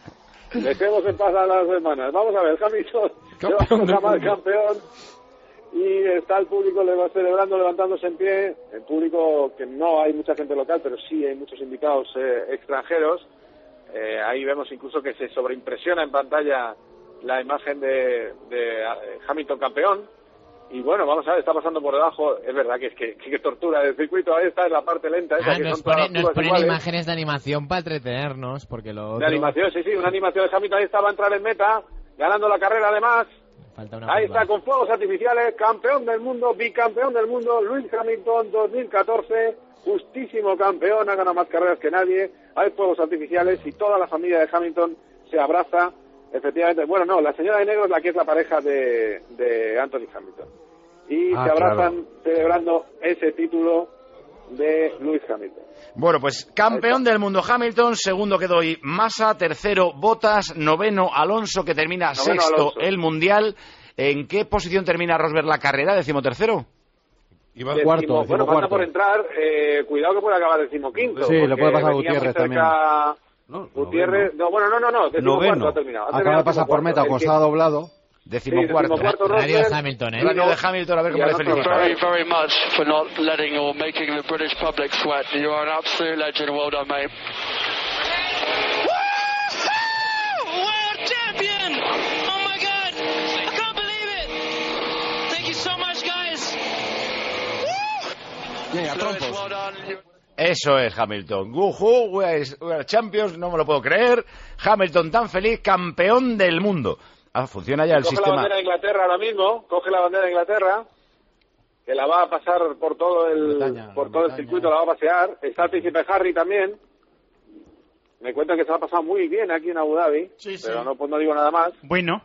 Dejemos en paz a las semanas. Vamos a ver, Hamilton, llevamos a más campeón y está el público le va celebrando, levantándose en pie. El público, que no hay mucha gente local, pero sí hay muchos invitados eh, extranjeros. Eh, ahí vemos incluso que se sobreimpresiona en pantalla la imagen de, de Hamilton campeón. Y bueno, vamos a ver, está pasando por debajo. Es verdad que es que, que, que tortura del circuito. Ahí está en la parte lenta. Esa, ah, que nos, son pone, nos ponen iguales. Imágenes de animación para entretenernos, porque lo otro... De animación, sí, sí, una animación de Hamilton. Ahí está, va a entrar en meta, ganando la carrera además. Falta una Ahí curva. está, con fuegos artificiales, campeón del mundo, bicampeón del mundo, Lewis Hamilton dos mil catorce, justísimo campeón, ha ganado más carreras que nadie. Hay fuegos artificiales y toda la familia de Hamilton se abraza. Efectivamente, bueno, no, la señora de negro es la que es la pareja de, de Anthony Hamilton. Y Ah, se abrazan claro. celebrando ese título de Lewis Hamilton. Bueno, pues campeón del mundo Hamilton, segundo quedó hoy Massa, tercero Bottas, noveno Alonso, que termina Noveno sexto Alonso. el Mundial. ¿En qué posición termina Rosberg la carrera? ¿Decimotercero? Iba cuarto, bueno, falta por entrar, eh, cuidado que puede acabar decimoquinto. Sí, le puede pasar a porque venía muy Gutiérrez cerca Gutiérrez, no, bueno, no, no, no, decimocuarto ha terminado. Ha Acaba terminado de pasar por meta, decimocuarto. como se ha doblado. Decimocuarto. Sí, decimocuarto Radio Rosberg. Hamilton, ¿eh? Radio de Hamilton, a ver cómo le felicita. Very, very much for not letting or making the British public sweat. You are an absolute legend. Well done, mate. World champion! Oh my God! I can't believe it! Thank you so much, guys. Yeah, well done. Eso es Hamilton. Woohoo, we are, we are champions, no me lo puedo creer. Hamilton tan feliz, campeón del mundo. Ah, funciona ya el Coge la sistema. bandera de Inglaterra ahora mismo, coge la bandera de Inglaterra, que la va a pasar por todo el Bretaña, por todo el circuito, la va a pasear. Está el príncipe Harry también. Me cuentan que se lo ha pasado muy bien aquí en Abu Dhabi, Sí, sí. pero no, pues no digo nada más. Bueno,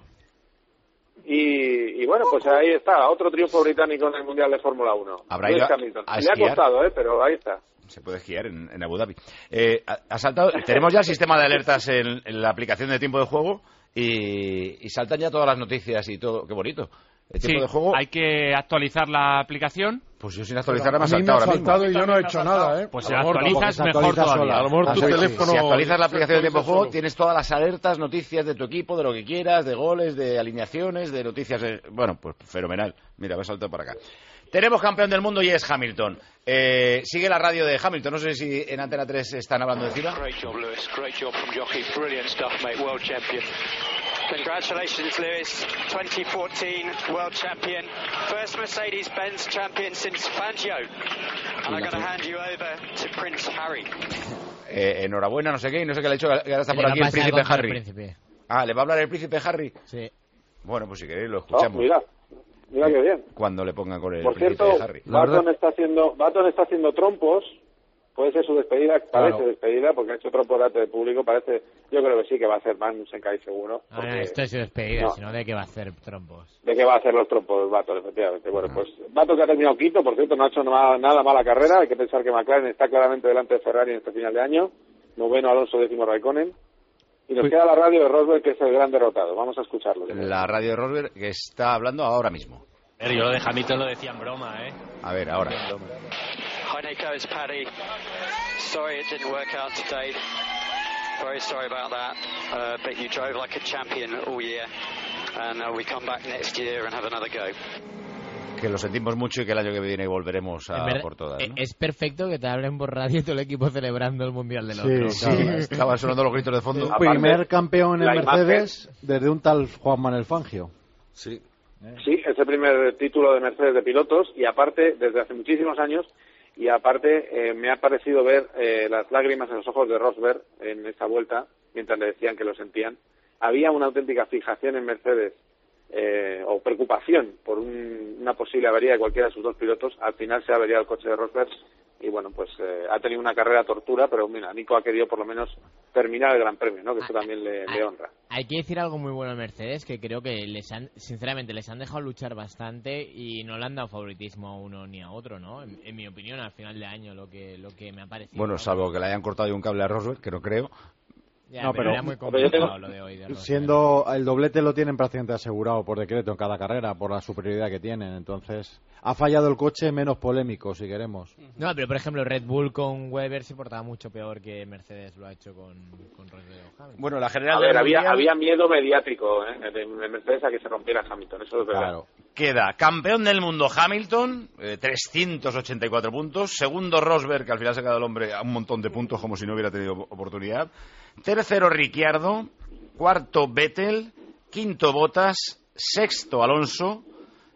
Y, y bueno, pues ahí está, otro triunfo británico en el Mundial de Fórmula uno. Habrá Lewis ido a- Hamilton. a Le ha esquiar. costado, ¿eh? Pero ahí está. Se puede esquiar en, en Abu Dhabi. Eh, ha, ha saltado, tenemos ya el sistema de alertas en, en la aplicación de tiempo de juego y, y saltan ya todas las noticias y todo. Qué bonito. El sí, tiempo de juego, hay que actualizar la aplicación. pues yo sin actualizar A me ha mí me saltado ha ahora mismo. saltado y yo no he hecho nada, ¿eh? Pues A si lo mejor actualizas, tampoco se mejor actualiza todavía. sola. A lo mejor Ah, tu sí, sí. teléfono- Si actualizas la aplicación de tiempo de juego, solo. tienes todas las alertas, noticias de tu equipo, de lo que quieras, de goles, de alineaciones, de noticias. de- Bueno, pues fenomenal. Mira, me ha saltado para acá. Tenemos campeón del mundo y es Hamilton. Eh, sigue la radio de Hamilton. No sé si en Antena tres están hablando encima. Great job, Lewis. Great job from jockey. Brilliant stuff, mate. World champion. Congratulations, Lewis. twenty fourteen World Champion. First Mercedes-Benz champion since Fangio. And I'm going to hand you over to Prince Harry. Eh, enhorabuena, no sé qué, y no sé qué le ha hecho, que ahora está Le por va aquí a el pasar príncipe contra el Harry. príncipe. Ah, ¿le va a hablar el príncipe Harry? Sí. Bueno, pues si queréis lo Oh, escuchamos. mira, mira qué bien. Cuando le pongan con el Por príncipe cierto, Harry. Baton está haciendo Baton está haciendo trompos. Puede ser su despedida, parece Claro. despedida, porque ha hecho trompo delante del público. Parece, yo creo que sí que va a hacer Magnussen seguro. Ah, porque- esto es su despedida, no. sino de que va a hacer trompos. ¿De qué va a hacer los trompos Baton, efectivamente? Bueno, pues Baton que ha terminado quinto, por cierto, no ha hecho nada, nada mala carrera. Hay que pensar que McLaren está claramente delante de Ferrari en este final de año. Noveno Alonso, décimo Raikkonen. Y nos queda la radio de Rosberg, que es el gran derrotado. Vamos a escucharlo. La radio de Rosberg que está hablando ahora mismo. Yo lo de Hamilton lo decía en broma, ¿eh? A ver, ahora. Hi, Nico. It's Paddy. Sorry it didn't work out today. Very sorry about that. Uh, but you drove like a champion all year. And uh, we come back next year and have another go. Que lo sentimos mucho y que el año que viene volveremos a En verdad, por todas. eh, ¿no? Es perfecto que te hablen por radio y todo el equipo celebrando el Mundial del Sí, otro. sí. Claro. Estaban sonando los gritos de fondo. El primer campeón en la Mercedes desde un tal Juan Manuel Fangio. Sí. Sí, es el primer título de Mercedes de pilotos y aparte, desde hace muchísimos años, y aparte eh, me ha parecido ver eh, las lágrimas en los ojos de Rosberg en esta vuelta, mientras le decían que lo sentían. Había una auténtica fijación en Mercedes eh, o preocupación por un, una posible avería de cualquiera de sus dos pilotos. Al final se ha averiado el coche de Rosberg y bueno, pues eh, ha tenido una carrera tortura, pero mira, Nico ha querido por lo menos terminar el Gran Premio, ¿no? Que eso también le, le honra. Hay que decir algo muy bueno a Mercedes, que creo que les han, sinceramente, les han dejado luchar bastante y no le han dado favoritismo a uno ni a otro, ¿no? En, en mi opinión, al final de año, lo que lo que me ha parecido. Bueno, ¿no? salvo que le hayan cortado de un cable a Rosberg, que no creo. Ya, no, pero, pero era muy complicado lo de hoy. De siendo el doblete lo tienen prácticamente asegurado por decreto en cada carrera, por la superioridad que tienen. Entonces, ha fallado el coche menos polémico, si queremos. No, pero por ejemplo, Red Bull con Weber se portaba mucho peor que Mercedes lo ha hecho con, con Rosberg o Hamilton. Bueno, la general. A ver, había, mundial... había miedo mediático ¿eh? de, de Mercedes a que se rompiera Hamilton, eso es verdad. Claro. Queda campeón del mundo Hamilton, eh, trescientos ochenta y cuatro puntos. Segundo Rosberg, que al final se ha quedado el hombre a un montón de puntos como si no hubiera tenido oportunidad. Tercero Ricciardo. Cuarto Vettel. Quinto Bottas. Sexto Alonso.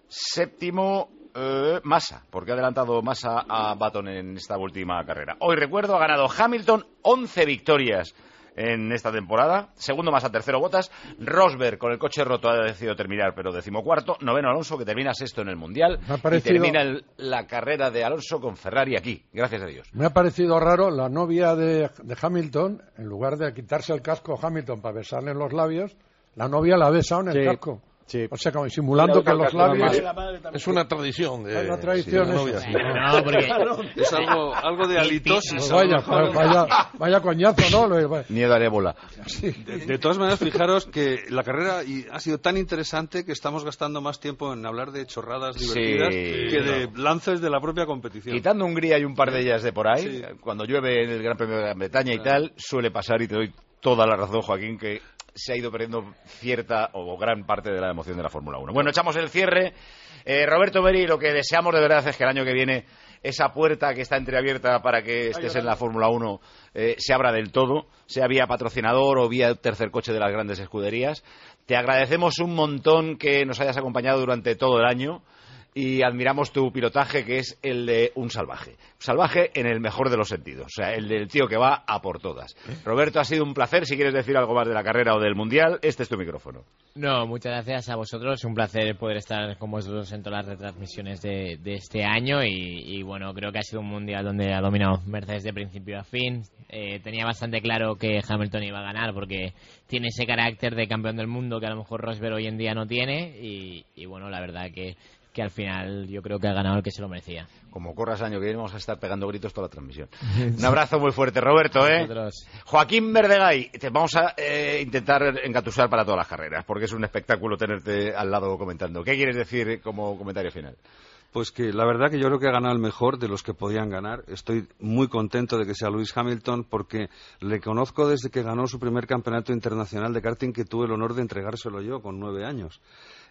Séptimo eh, Massa, porque ha adelantado Massa a Button en esta última carrera. Hoy recuerdo, ha ganado Hamilton once victorias en esta temporada. Segundo Massa, tercero Bottas. Rosberg con el coche roto ha decidido terminar, pero decimocuarto. Noveno Alonso, que termina sexto en el Mundial. Me ha parecido... Y termina el, la carrera de Alonso con Ferrari aquí, gracias a Dios. Me ha parecido raro la novia de, de Hamilton, en lugar de quitarse el casco Hamilton para besarle en los labios, la novia la ha besado en el Sí. casco. Sí. O sea, como simulando que los labios... Es una tradición. De, Es una tradición sí, de eso. novias. No, porque... Es algo, algo de halitosis. Pues vaya, pues vaya, vaya coñazo, ¿no? Lo- Miedo al ébola. De, de todas maneras, fijaros que la carrera y ha sido tan interesante que estamos gastando más tiempo en hablar de chorradas Sí, divertidas que de no. lances de la propia competición. Quitando Hungría y un par de ellas de por ahí, Sí. cuando llueve en el Gran Premio de Gran Bretaña y tal, suele pasar, y te doy toda la razón, Joaquín, que se ha ido perdiendo cierta o gran parte de la emoción de la Fórmula uno. Bueno, echamos el cierre. Eh, Roberto Beri, lo que deseamos de verdad es que el año que viene esa puerta que está entreabierta para que estés en la Fórmula uno eh, se abra del todo, sea vía patrocinador o vía tercer coche de las grandes escuderías. Te agradecemos un montón que nos hayas acompañado durante todo el año y admiramos tu pilotaje, que es el de un salvaje. Salvaje en el mejor de los sentidos, o sea, el del tío que va a por todas. Roberto, ha sido un placer. Si quieres decir algo más de la carrera o del Mundial, este es tu micrófono. No, muchas gracias a vosotros. Un placer poder estar con vosotros en todas las retransmisiones de, de este año. Y, y bueno, creo que ha sido un mundial donde ha dominado Mercedes de principio a fin. Eh, tenía bastante claro que Hamilton iba a ganar porque tiene ese carácter de campeón del mundo que a lo mejor Rosberg hoy en día no tiene. Y, y bueno, la verdad que, que al final yo creo que ha ganado el que se lo merecía. Como corras año que viene, vamos a estar pegando gritos toda la transmisión. Un abrazo muy fuerte, Roberto, ¿eh? Nosotros. Joaquín Verdegay, te vamos a eh, intentar engatusar para todas las carreras, porque es un espectáculo tenerte al lado comentando. ¿Qué quieres decir como comentario final? Pues que la verdad que yo creo que ha ganado el mejor de los que podían ganar. Estoy muy contento de que sea Lewis Hamilton porque le conozco desde que ganó su primer campeonato internacional de karting, que tuve el honor de entregárselo yo con nueve años.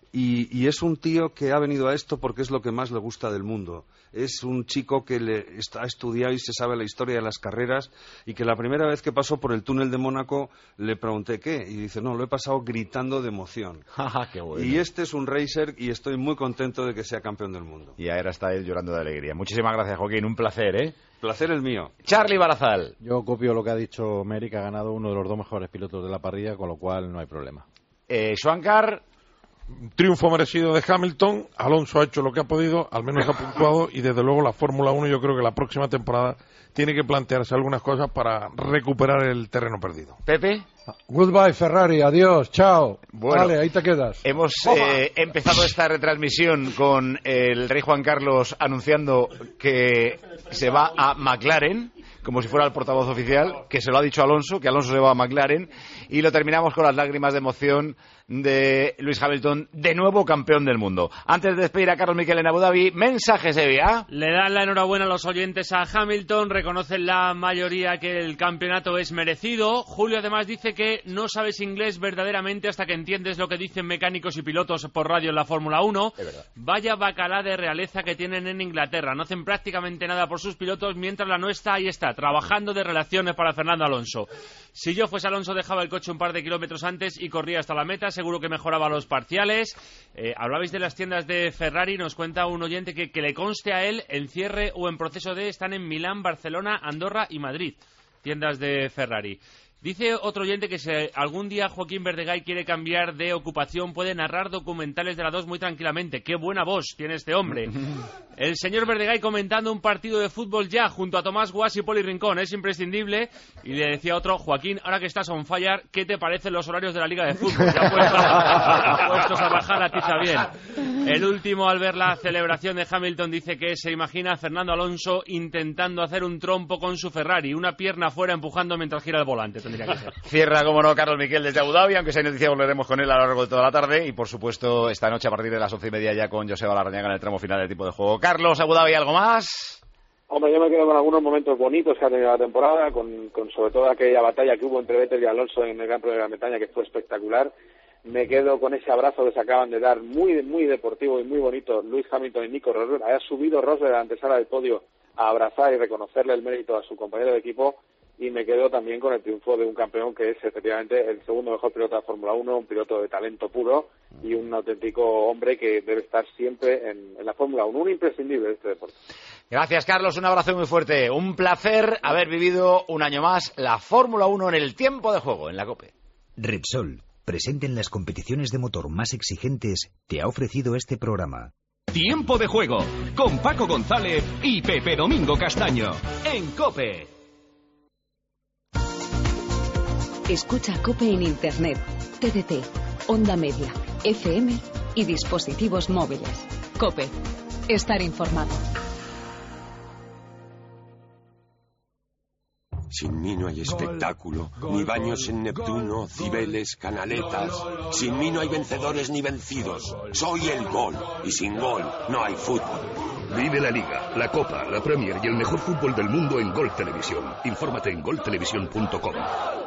Y, y es un tío que ha venido a esto porque es lo que más le gusta del mundo. Es un chico que le está, ha estudiado y se sabe la historia de las carreras, y que la primera vez que pasó por el túnel de Mónaco le pregunté qué, y dice, no, lo he pasado gritando de emoción. Qué bueno. Y este es un racer y estoy muy contento de que sea campeón del mundo. Y ahora está él llorando de alegría. Muchísimas gracias, Joaquín, un placer, ¿eh? Placer el mío. Charlie Barazal. Yo copio lo que ha dicho Meri, que ha ganado uno de los dos mejores pilotos de la parrilla, con lo cual no hay problema. Eh, Schwankar. Triunfo merecido de Hamilton. Alonso ha hecho lo que ha podido, al menos ha puntuado, y desde luego la Fórmula uno yo creo que la próxima temporada tiene que plantearse algunas cosas para recuperar el terreno perdido. Pepe. Goodbye, Ferrari, adiós, chao. Bueno, vale, ahí te quedas. Hemos eh, empezado esta retransmisión con el rey Juan Carlos anunciando que se va a McLaren, como si fuera el portavoz oficial, que se lo ha dicho Alonso, que Alonso se va a McLaren, y lo terminamos con las lágrimas de emoción de Lewis Hamilton, de nuevo campeón del mundo. Antes de despedir a Carlos Miquel en Abu Dhabi, mensajes de vía. Le dan la enhorabuena a los oyentes a Hamilton, reconocen la mayoría que el campeonato es merecido. Julio además dice que no sabes inglés verdaderamente hasta que entiendes lo que dicen mecánicos y pilotos por radio en la Fórmula uno. Es verdad. Vaya bacalá de realeza que tienen en Inglaterra, no hacen prácticamente nada por sus pilotos, mientras la nuestra ahí está, trabajando de relaciones para Fernando Alonso. Si yo fuese Alonso, dejaba el coche un par de kilómetros antes y corría hasta la meta, seguro que mejoraba los parciales. Eh, hablabais de las tiendas de Ferrari, nos cuenta un oyente que, que le conste a él, en cierre o en proceso de, están en Milán, Barcelona, Andorra y Madrid, tiendas de Ferrari. Dice otro oyente que si algún día Joaquín Verdegay quiere cambiar de ocupación, puede narrar documentales de la dos muy tranquilamente. ¡Qué buena voz tiene este hombre! El señor Verdegay comentando un partido de fútbol ya junto a Tomás Guas y Poli Rincón, es imprescindible. Y le decía otro, Joaquín, ahora que estás on fire, ¿qué te parecen los horarios de la Liga de Fútbol? Ya puestos a, puestos a bajar la tiza bien. El último, al ver la celebración de Hamilton, dice que se imagina a Fernando Alonso intentando hacer un trompo con su Ferrari, una pierna fuera empujando mientras gira el volante. tendría que ser. Cierra, como no, Carlos Miquel desde Abu Dhabi, aunque si hay noticias volveremos con él a lo largo de toda la tarde. Y por supuesto, esta noche a partir de las once y media ya con Joseba Larrañaga en el tramo final del Tiempo de Juego. Carlos, Abu Dhabi, ¿algo más? Hombre, yo me quedo con algunos momentos bonitos que ha tenido la temporada, con, con sobre todo aquella batalla que hubo entre Vettel y Alonso en el Gran Premio de Gran Bretaña, que fue espectacular. Me quedo con ese abrazo que se acaban de dar, muy muy deportivo y muy bonito, Lewis Hamilton y Nico Rosberg. Había subido Rosberg a la antesala del podio a abrazar y reconocerle el mérito a su compañero de equipo, y me quedo también con el triunfo de un campeón que es efectivamente el segundo mejor piloto de Fórmula uno, un piloto de talento puro y un auténtico hombre que debe estar siempre en, en la Fórmula uno, un imprescindible de este deporte. Gracias, Carlos, un abrazo muy fuerte. Un placer haber vivido un año más la Fórmula uno en el Tiempo de Juego, en la COPE. Repsol, presente en las competiciones de motor más exigentes, te ha ofrecido este programa. Tiempo de Juego, con Paco González y Pepe Domingo Castaño, en COPE. Escucha COPE en Internet, T D T, Onda Media, F M y dispositivos móviles. COPE, estar informado. Sin mí no hay espectáculo, ni baños en Neptuno, Cibeles, canaletas. Sin mí no hay vencedores ni vencidos. Soy el gol, y sin gol no hay fútbol. Vive la Liga, la Copa, la Premier y el mejor fútbol del mundo en Gol Televisión. Infórmate en gol televisión punto com.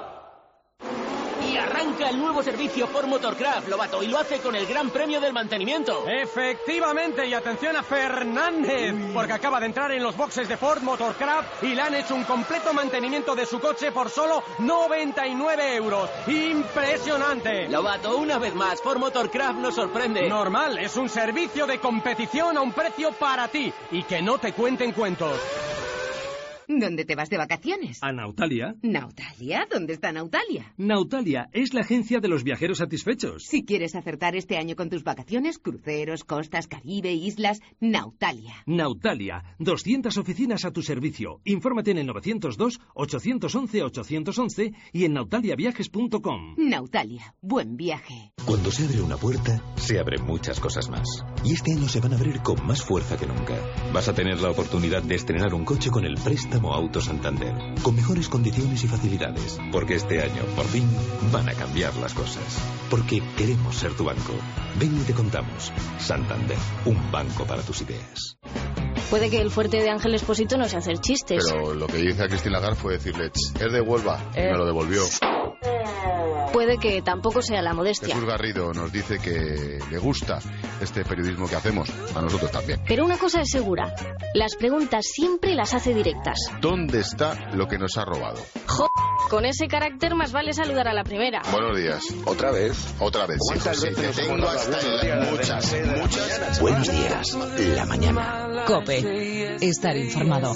Y arranca el nuevo servicio Ford Motorcraft, Lobato, y lo hace con el Gran Premio del Mantenimiento. Efectivamente, y atención a Fernández, porque acaba de entrar en los boxes de Ford Motorcraft y le han hecho un completo mantenimiento de su coche por solo noventa y nueve euros. ¡Impresionante! Lobato, una vez más, Ford Motorcraft nos sorprende. Normal, es un servicio de competición a un precio para ti y que no te cuenten cuentos. ¿Dónde te vas de vacaciones? A Nautalia. ¿Nautalia? ¿Dónde está Nautalia? Nautalia es la agencia de los viajeros satisfechos. Si quieres acertar este año con tus vacaciones, cruceros, costas, Caribe, islas, Nautalia. Nautalia, doscientas oficinas a tu servicio. Infórmate en el novecientos dos, ochocientos once, ochocientos once y en nautalia viajes punto com. Nautalia, buen viaje. Cuando se abre una puerta, se abren muchas cosas más. Y este año se van a abrir con más fuerza que nunca. Vas a tener la oportunidad de estrenar un coche con el préstamo Auto Santander, con mejores condiciones y facilidades, porque este año, por fin, van a cambiar las cosas. Porque queremos ser tu banco. Ven y te contamos. Santander, un banco para tus ideas. Puede que el fuerte de Ángel Expósito no sea hacer chistes. Pero lo que dice a Cristina Lagarde fue decirle, es de Huelva, eh. y me lo devolvió. Puede que tampoco sea la modestia. Jesús Garrido nos dice que le gusta este periodismo que hacemos, a nosotros también. Pero una cosa es segura, las preguntas siempre las hace directas. ¿Dónde está lo que nos ha robado? Jo, con ese carácter más vale saludar a la primera. Buenos días. ¿Otra vez? Otra vez, sí, José, te tengo hasta en muchas, muchas. Buenos días, la mañana. COPE, estar informado.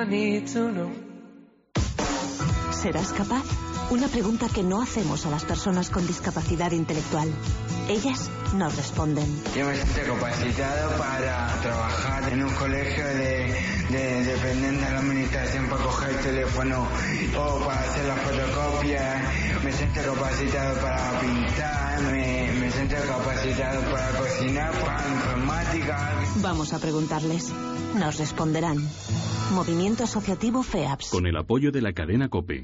¿Serás capaz? Una pregunta que no hacemos a las personas con discapacidad intelectual. Ellas nos responden. Yo me siento capacitado para trabajar en un colegio de, de dependiente de la administración para coger el teléfono o para hacer la fotocopia. Me siento capacitado para pintar, me, me siento capacitado para cocinar, para informática. Vamos a preguntarles. Nos responderán. Movimiento Asociativo FEAPS. Con el apoyo de la cadena COPE.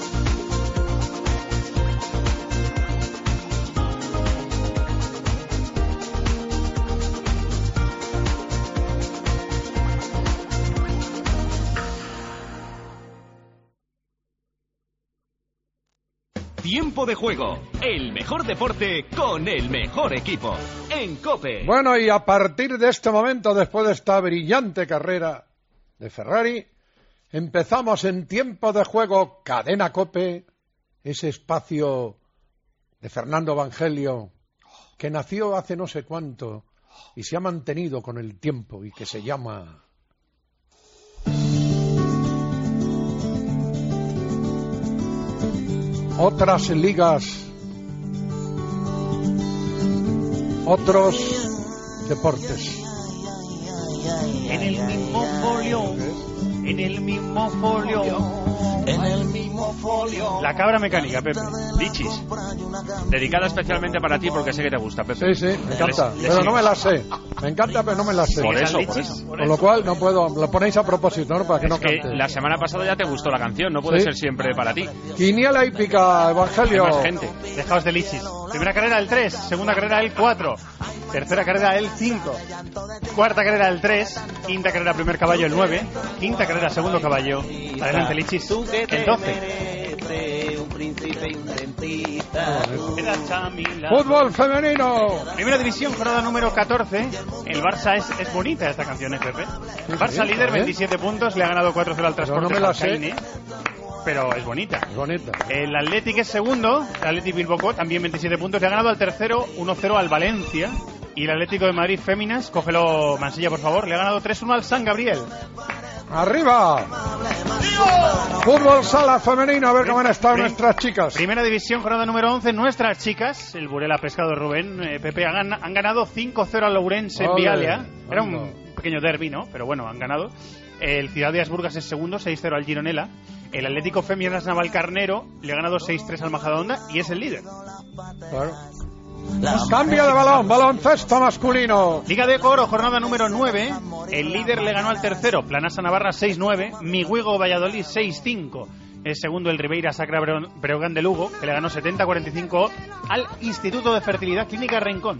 Tiempo de Juego, el mejor deporte con el mejor equipo, en COPE. Bueno, y a partir de este momento, después de esta brillante carrera de Ferrari, empezamos en Tiempo de Juego, Cadena COPE, ese espacio de Fernando Evangelio, que nació hace no sé cuánto y se ha mantenido con el tiempo y que se llama... Otras ligas, otros deportes. En el mismo folio, en el mismo folio, en el mismo La cabra mecánica, Pepe. Lichis. Dedicada especialmente para ti porque sé que te gusta, Pepe. Sí, sí, me encanta. Les, pero no me la sé. Me encanta, pero no me la sé. Por eso, por eso. Con lo cual no puedo. Lo ponéis a propósito, ¿no? Para que es no que cante. La semana pasada ya te gustó la canción, no puede ¿Sí? ser siempre para ti. Quiniela hípica, Evangelio. Hay más gente. Dejaos de Lichis. Primera carrera el tres, segunda carrera el cuatro, tercera carrera el cinco, cuarta carrera el tres, quinta carrera primer caballo el nueve, quinta carrera segundo caballo. Adelante, Lichis. El doce. Fútbol femenino. Primera división, jornada número catorce. El Barça es, es bonita esta canción, ¿eh, Pepe? Sí, Barça sí, líder, veintisiete puntos, le ha ganado cuatro cero al Transporte no me la sé. Jalcaine, pero es bonita. Es bonita. El Athletic es segundo, el Athletic Bilbao también veintisiete puntos, le ha ganado al tercero uno cero al Valencia. Y el Atlético de Madrid Féminas, cógelo Mansilla por favor, le ha ganado tres uno al San Gabriel. ¡Arriba! Fútbol sala femenino, a ver cómo han estado Prim nuestras chicas. Primera división, jornada número once, nuestras chicas, el Burela Pescado Rubén, eh, Pepe, han, han ganado cinco cero al Lourense en Vialia. Era un pequeño derbi, ¿no? Pero bueno, han ganado. El Ciudad de Asburgas es segundo, seis cero al Gironella. El Atlético Féminas Navalcarnero le ha ganado seis tres al Majadahonda y es el líder. Claro. Cambio de balón, baloncesto masculino. Liga de Coro, jornada número nueve. El líder le ganó al tercero, Planasa Navarra seis nueve. Miguigo Valladolid seis cinco. El segundo, el Ribeira Sacra Breogán de Lugo, que le ganó setenta cuarenta y cinco al Instituto de Fertilidad Clínica Rincón.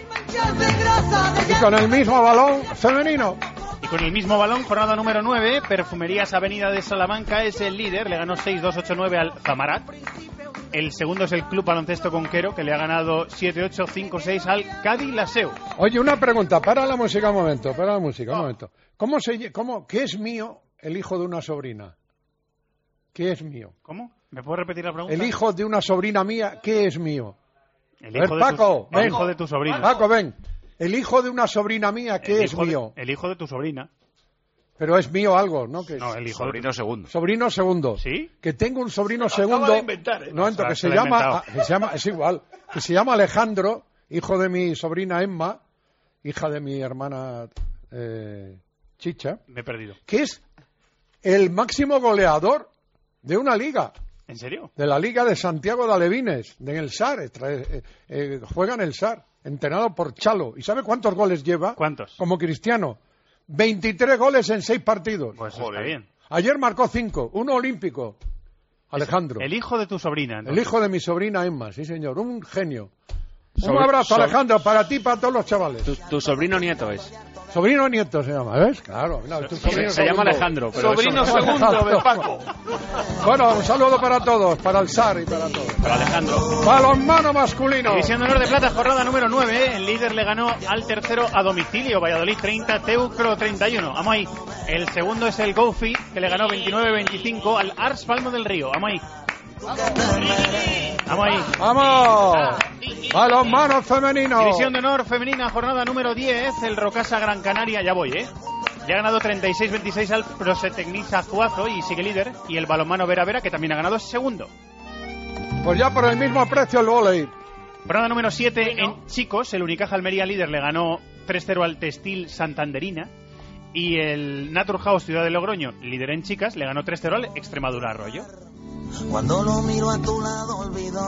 Y con el mismo balón femenino. Y con el mismo balón, jornada número nueve, Perfumerías Avenida de Salamanca es el líder, le ganó seis dos ocho nueve al Zamarat. El segundo es el Club Baloncesto Conquero, que le ha ganado siete ocho cinco seis al Cádiz Laseu. Oye, una pregunta, para la música un momento, para la música un momento. ¿Cómo se, cómo, ¿Qué es mío el hijo de una sobrina? ¿Qué es mío? ¿Cómo? ¿Me puedo repetir la pregunta? El hijo de una sobrina mía, ¿qué es mío? El hijo, ver, de, Paco, tu, el hijo de tu sobrina. Paco, ven. El hijo de una sobrina mía, ¿qué el es hijo mío? De, el hijo de tu sobrina. Pero es mío algo, ¿no? Que no, el hijo sobrino segundo. Sobrino segundo. ¿Sí? Que tengo un sobrino se segundo. Acaba de inventar, ¿eh? No, entonces, que se llama, que se llama, es igual, que se llama Alejandro, hijo de mi sobrina Emma, hija de mi hermana eh, Chicha. Me he perdido. Que es el máximo goleador de una liga. ¿En serio? De la Liga de Santiago de Alevines, de en el S A R, eh, eh, juega en el S A R, entrenado por Chalo. ¿Y sabe cuántos goles lleva? ¿Cuántos? Como Cristiano. veintitrés goles en seis partidos. Pues está bien. Ayer marcó cinco, uno olímpico. Alejandro. El hijo de tu sobrina. Entonces. El hijo de mi sobrina Emma, sí señor, un genio. Sobre, un abrazo, sobre, Alejandro, para ti y para todos los chavales. Tu, tu sobrino nieto es. Sobrino nieto se llama, ¿ves? Claro. No, tu se, se llama Alejandro. Pero sobrino eso... segundo de Paco. Bueno, un saludo para todos, para el S A R y para todos. Para Alejandro. Balonmano masculino. División de Honor de Plata, jornada número nueve. El líder le ganó al tercero a domicilio. Valladolid treinta, Teucro treinta y uno. Vamos ahí. El segundo es el Gofi, que le ganó veintinueve veinticinco al Ars Palmo del Río. Vamos ahí. Vamos ahí. ¡Vamos! Balonmano femenino. División de Honor femenina, jornada número diez. El Rocasa Gran Canaria, ya voy, ¿eh? Le ha ganado treinta y seis veintiséis al Prosetecniza Zuazo y sigue líder. Y el balonmano Vera Vera, que también ha ganado segundo. Pues ya por el mismo precio el vóley. Jornada número siete en chicos. El Unicaja Almería líder le ganó tres cero al Textil Santanderina. Y el Naturhaus Ciudad de Logroño, líder en chicas, le ganó tres cero al Extremadura Arroyo. Cuando lo miro a tu lado olvido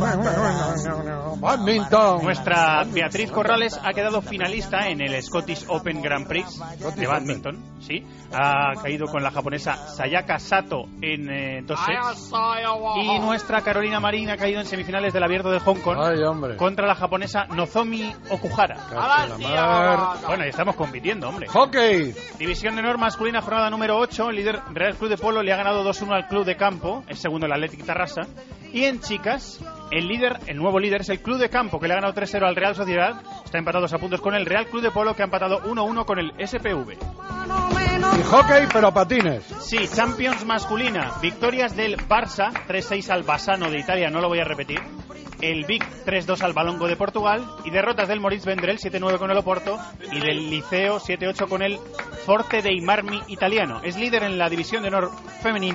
la badminton. Nuestra Beatriz Corrales ha quedado finalista en el Scottish Open Grand Prix de badminton. Sí, ha caído con la japonesa Sayaka Sato en eh, dos sets. Y nuestra Carolina Marín ha caído en semifinales del Abierto de Hong Kong. Ay, hombre. Contra la japonesa Nozomi Okuhara. Bueno, y estamos compitiendo, hombre. Hockey. División de honor masculina, jornada número ocho. El líder Real Club de Polo le ha ganado dos uno al Club de Campo. Es segundo el Athletic Tarrasa. Y en chicas, el líder, el nuevo líder es el Club de Campo, que le ha ganado tres cero al Real Sociedad. Está empatados a puntos con el Real Club de Polo, que ha empatado uno uno con el S P V. Y hockey, pero patines. Sí, Champions masculina. Victorias del Barça, tres seis al Bassano de Italia, no lo voy a repetir. El Vic tres dos al Balongo de Portugal. Y derrotas del Moritz Vendrell siete nueve con el Oporto. Y del Liceo siete ocho con el Forte dei Marmi italiano. Es líder en la división de honor femenina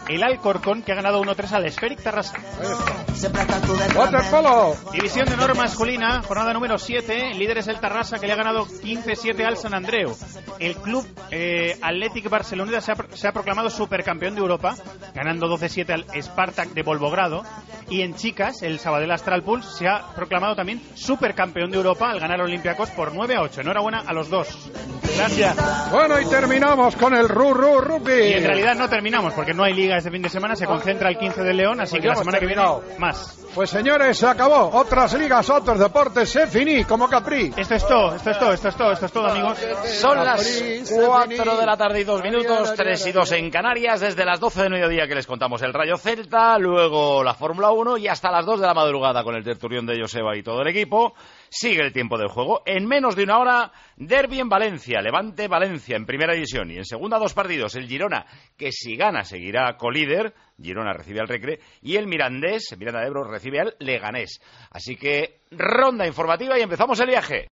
el Alcorcón, que ha ganado uno tres al Esferic Tarrasa. Waterpolo. División de honor masculina, jornada número siete. El líder es el Tarrasa, que le ha ganado quince siete al San Andreu. El club eh, Athletic Barceloneta se ha, se ha proclamado supercampeón de Europa, ganando doce siete al Spartak de Volgogrado. Y en chicas, el Sabadell Astral Pulse se ha proclamado también supercampeón de Europa al ganar a Olympiacos por nueve a ocho. Enhorabuena a los dos. Gracias. Bueno, y terminamos con el Rurru Rugby. Y en realidad no terminamos, porque no hay liga este fin de semana, se concentra el quince de León, así Pues que la ya semana hemos que terminado. viene más. Pues señores, se acabó. Otras ligas, otros deportes, se finí, como Capri. Esto es todo, esto es todo, esto es todo, esto es todo, amigos. Son las cuatro de la tarde y dos minutos, tres y dos en Canarias, desde las doce de mediodía que les contamos el Rayo Celta, luego la Fórmula uno y hasta las dos de la madrugada con el tertulión de Joseba y todo el equipo. Sigue el tiempo del juego. En menos de una hora, derbi en Valencia, Levante Valencia en primera división. Y en segunda, dos partidos. El Girona, que si gana seguirá colíder. Girona recibe al Recre. Y el Mirandés, el Miranda de Ebro, recibe al Leganés. Así que ronda informativa y empezamos el viaje.